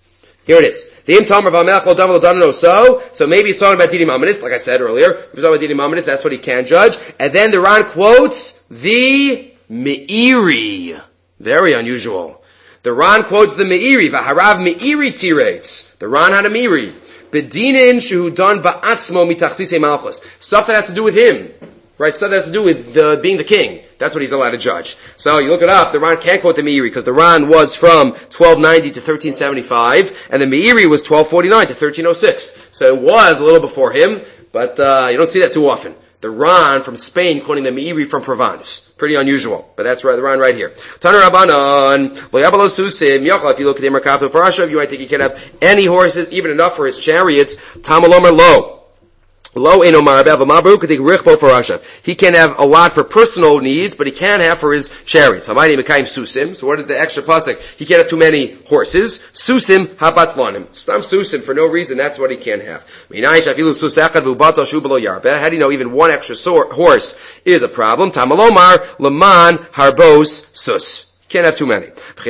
Here it is. The im Tomer v'amelech lo davar lo dano so. So maybe he's talking about Didi Mamonis, like I said earlier. If he's talking about Didi Mamonis, that's what he can judge. And then the Ran quotes the Meiri. Very unusual. The Ran quotes the Meiri. V'harav Meiri tirates. The Ran had a Meiri. Bedinin shehu dan ba'atzmo mitachsisei malchus. Stuff that has to do with him. Right? Stuff that has to do with uh, being the king. That's what he's allowed to judge. So you look it up, the Ran can't quote the Meiri, because the Ran was from twelve ninety to thirteen seventy-five, and the Meiri was twelve forty-nine to thirteen oh six. So it was a little before him, but uh, you don't see that too often. The Ran from Spain quoting the Meiri from Provence. Pretty unusual. But that's right, the Ran right here. Taner Rabbanan, lo yabalo susim, yochel, if you look at the Merkavto Parashav, you might think he can have any horses, even enough for his chariots. Tamalomer lo. Lo eno marabev amabu could take richbo for Rasha. He can have a lot for personal needs, but he can't have for his chariots. Hamayim mekayim susim. So what is the extra pasuk? He can't have too many horses. Susim habatzlanim. Stam susim for no reason. That's what he can't have. How do you know even one extra horse is a problem? Tamalomar leman harbos sus. Can't have too many. Ah,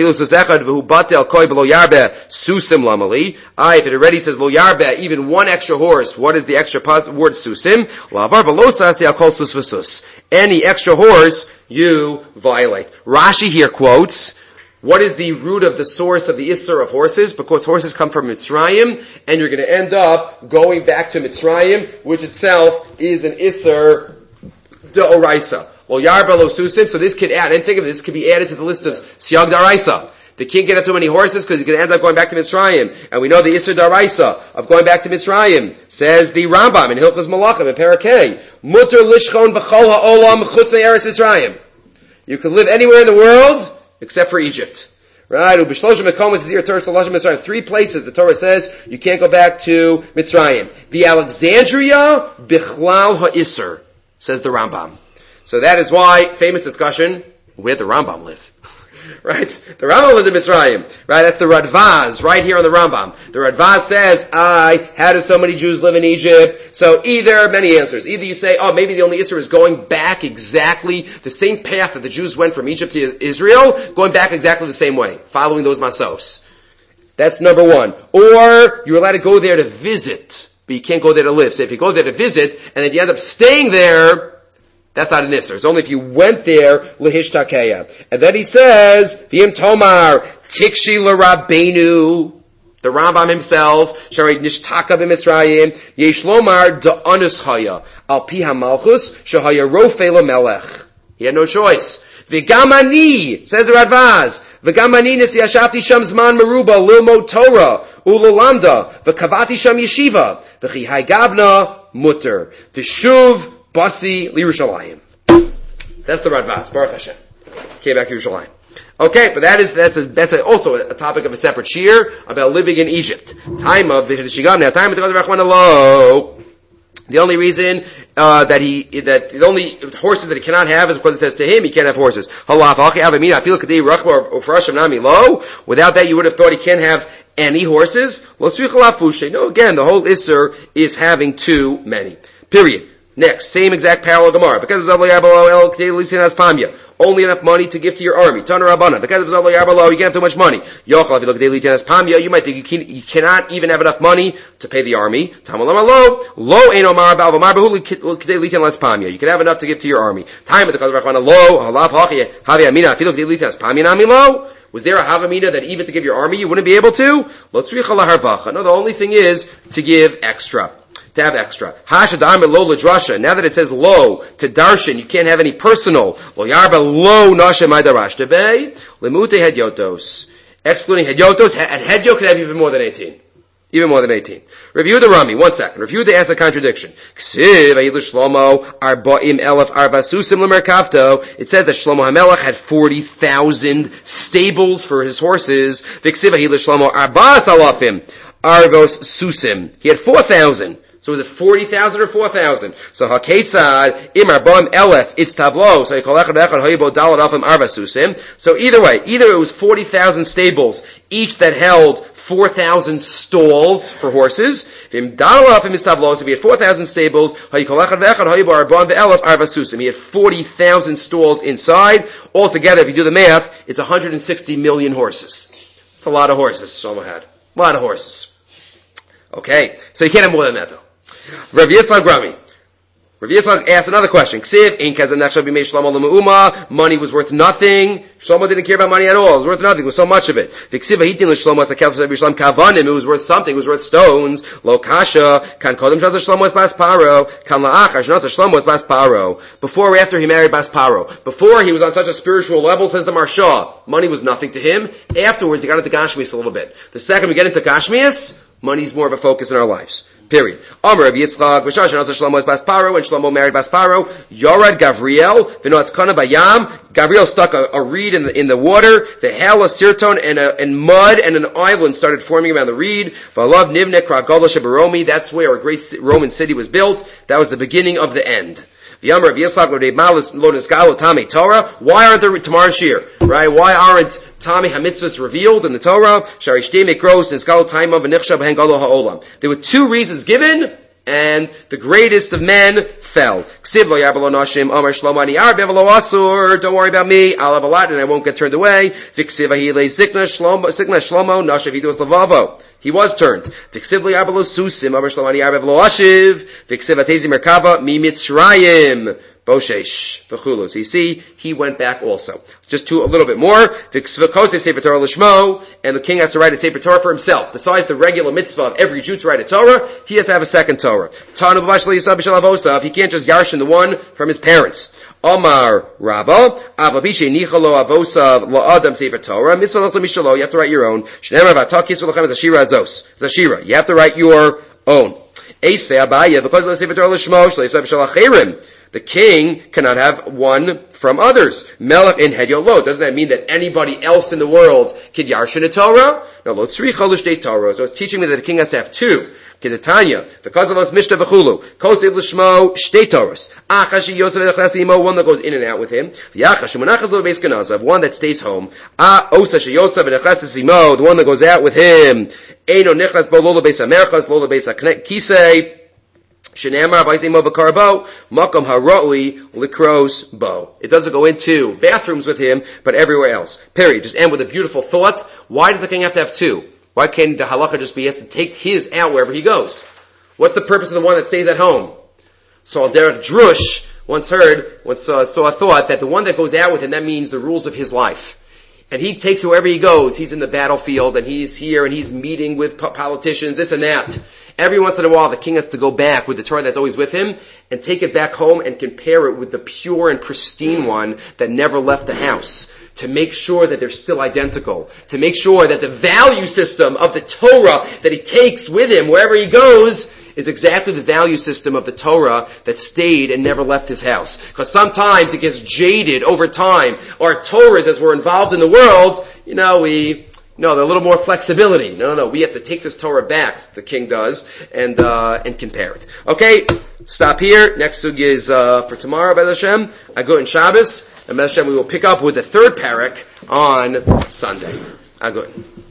if it already says lo yarbe, even one extra horse, what is the extra pos- word susim? Any extra horse, you violate. Rashi here quotes, what is the root of the source of the Isser of horses? Because horses come from Mitzrayim, and you're going to end up going back to Mitzrayim, which itself is an Isser de'oraisa. Well, yarba lo susim, so this could add, and think of it, this could be added to the list of siyag daraisa. The king can't have too many horses because he's going to end up going back to Mitzrayim. And we know the Isser daraisa of going back to Mitzrayim, says the Rambam in Hilchos Malachim in Parakeh, muter lishchon v'chol ha'olam chutz me'eretz Mitzrayim. You can live anywhere in the world except for Egypt. Right? Three places the Torah says you can't go back to Mitzrayim. The Alexandria bichlal ha'isser, says the Rambam. So that is why, famous discussion, where the Rambam live. Right? The Rambam lived in Mitzrayim. Right? That's the Radvaz, right here on the Rambam. The Radvaz says, I, how do so many Jews live in Egypt? So either, many answers. Either you say, oh, maybe the only Isser is going back exactly the same path that the Jews went from Egypt to Israel, going back exactly the same way, following those Masos. That's number one. Or, you're allowed to go there to visit, but you can't go there to live. So if you go there to visit, and then you end up staying there, that's not an Isser. It's only if you went there, lehishtakeya. And then he says, V'im tomar, tikshi l'rabbeinu, the Rambam himself, Sharid nishtaka b'Mitzrayim, yesh lomar da'anus haya, al pi hamalchus, shahaya rofei l'melech. He had no choice. V'gamani, says the Radvaz, V'gamani nisi yashafti sham zman meruba, lilmod Torah, ululamda, v'kavati sham yeshiva, v'chi hai gavna, mutter, v'shuv, Basi L'Yerushalayim. That's the Radvaz, Baruch Hashem. Came back to Yerushalayim. Okay, but that is that's a, that's a, also a topic of a separate shir about living in Egypt. Time of the Shigam. Now, time of the Rachman Alo. The only reason uh, that he that the only horses that he cannot have is because it says to him he can't have horses. Without that, you would have thought he can't have any horses. No, again, the whole Isser is having too many. Period. Next, same exact parallel Gemara. Because of only enough money to give to your army. Taner Rabbanan. Because of you can't have too much money. You might think you, can, you cannot even have enough money to pay the army. You can have enough to give to your army. Was there a havamina that even to give your army you wouldn't be able to? No, the only thing is to give extra. To have extra. Now that it says lo, to darshan, you can't have any personal. Lo yarba lo nashem idarashtebe, lemute hedyotos. Excluding hedyotos, and hedyo can have even more than eighteen. Even more than eighteen. Review the Rami, one second. Review the Asa contradiction. It says that Shlomo HaMelech had forty thousand stables for his horses. Arvos susim. He had four thousand. So was it forty thousand or four thousand? So haketzad imar bam elef it's tavlo. So So either way, either it was forty thousand stables, each that held four thousand stalls for horses. If he had four thousand stables, he had forty thousand stalls inside. Altogether, if you do the math, it's one hundred sixty million horses. It's a lot of horses Shlomo had. A lot of horses. Okay, so you can't have more than that though. Rav Yitzchak Grami. Rav Yitzchak asked another question. Ksiv, in Kazan Nechshav B'mei Shlomo L'Me'uma, money was worth nothing. Shlomo didn't care about money at all. It was worth nothing. It was so much of it. V'ksiv Ha'itin L'Shlomo as a Kel B'Shlam Kavanim, it was worth something. It was worth stones. Lo Kasha, Kan Kodem Shaz Shlomo es Bas Paro, Kan La'achar Shaz Shlomo es Bas Paro. Before or after he married Bas Paro. Before he was on such a spiritual level, says the Marsha, money was nothing to him. Afterwards, he got into Gashmias a little bit. The second we get into Gashmias, money's more of a focus in our lives. Period. Amr Rabbi Yitzchak, V'shash and also Shlomo is Bas Paro, and Shlomo married Bas Paro. Yorad Gavriel, V'noatz Kana Bayam. Gabriel stuck a, a reed in the in the water. The hell, a sirton, and a and mud, and an island started forming around the reed. V'alav Nivne Kragola Shebaromi. That's where a great Roman city was built. That was the beginning of the end. The Amr of Yitzchak, Rabbi Malis Lodesgalo Tami Torah. Why aren't there tomorrow's shir? Right? Why aren't Tami HaMitzvahs revealed in the Torah? Sharishtei Mikros Nizgalo Taima V'Nichshav Hengalo Ha'olam. There were two reasons given, and the greatest of men fell. Ksiv lo yarbalo nashim Amar Shlomo ani arbe v'lo asur. Don't worry about me. I'll have a lot and I won't get turned away. V'ksiv ahile zikna Shlomo Zikna Shlomo Nashav Hidu was Lavavo. He was turned. V'ksiv lo yarbalo susim Amar Shlomo ani arbe v'lo ashiv. V'ksiv atezi merkava mi Mitzrayim. Boshesh, v'chulu. So you see, he went back also. Just to a little bit more. V'kosef Sefer Torah l'shmo, and the king has to write a Sefer Torah for himself. Besides the regular mitzvah of every Jew to write a Torah, he has to have a second Torah. Tanu b'vash l'yisav b'shel avosav. He can't just yarshin the one from his parents. Omar Rabba, avapishe nichalo avosav la'adam Sefer Torah. Mitzvah l'chlo mishalo. You have to write your own. Shneimar v'atakis v'lachem is a shira azos. It's a shira. You have to write your own. Eis ve'abaya, because of the Sefer Torah l'shmo, sh'le'isav b'shel achirim. The king cannot have one from others. Melech in Hedyolo. Doesn't that mean that anybody else in the world can yarshin a Torah? No, lo tzricha l'shtei Torah. So it's teaching me that the king has to have two. Kedetanya, because of us mishta v'chulu. Kosev l'shmo shtei Torahs. Achash yotzav v'nechnas imo, one that goes in and out with him. V'yachash u'menachas lo b'beis kanazav, one that stays home. Ah, osa sheyotzav v'nechnas imo, the one that goes out with him. Eino nechnas bo lo l'beis hamerchas, lo l'beis hakisei. Shenamar v'ayzimo v'karbo makom haroi likros bo. It doesn't go into bathrooms with him, but everywhere else. Period. Just end with a beautiful thought. Why does the king have to have two? Why can't the halacha just be he has to take his out wherever he goes? What's the purpose of the one that stays at home? So Derek Drush once heard, once uh, saw a thought that the one that goes out with him, that means the rules of his life. And he takes whoever he goes. He's in the battlefield, and he's here, and he's meeting with po- politicians, this and that. Every once in a while, the king has to go back with the Torah that's always with him and take it back home and compare it with the pure and pristine one that never left the house, to make sure that they're still identical, to make sure that the value system of the Torah that he takes with him wherever he goes is exactly the value system of the Torah that stayed and never left his house. Because sometimes it gets jaded over time. Our Torahs, as we're involved in the world, you know, we... No, there's a little more flexibility. No, no, no. We have to take this Torah back, the king does, and uh, and compare it. Okay, stop here. Next sugya is uh, for tomorrow, B'ez Hashem. I go in Shabbos, and B'ez Hashem we will pick up with the third parak on Sunday. I go.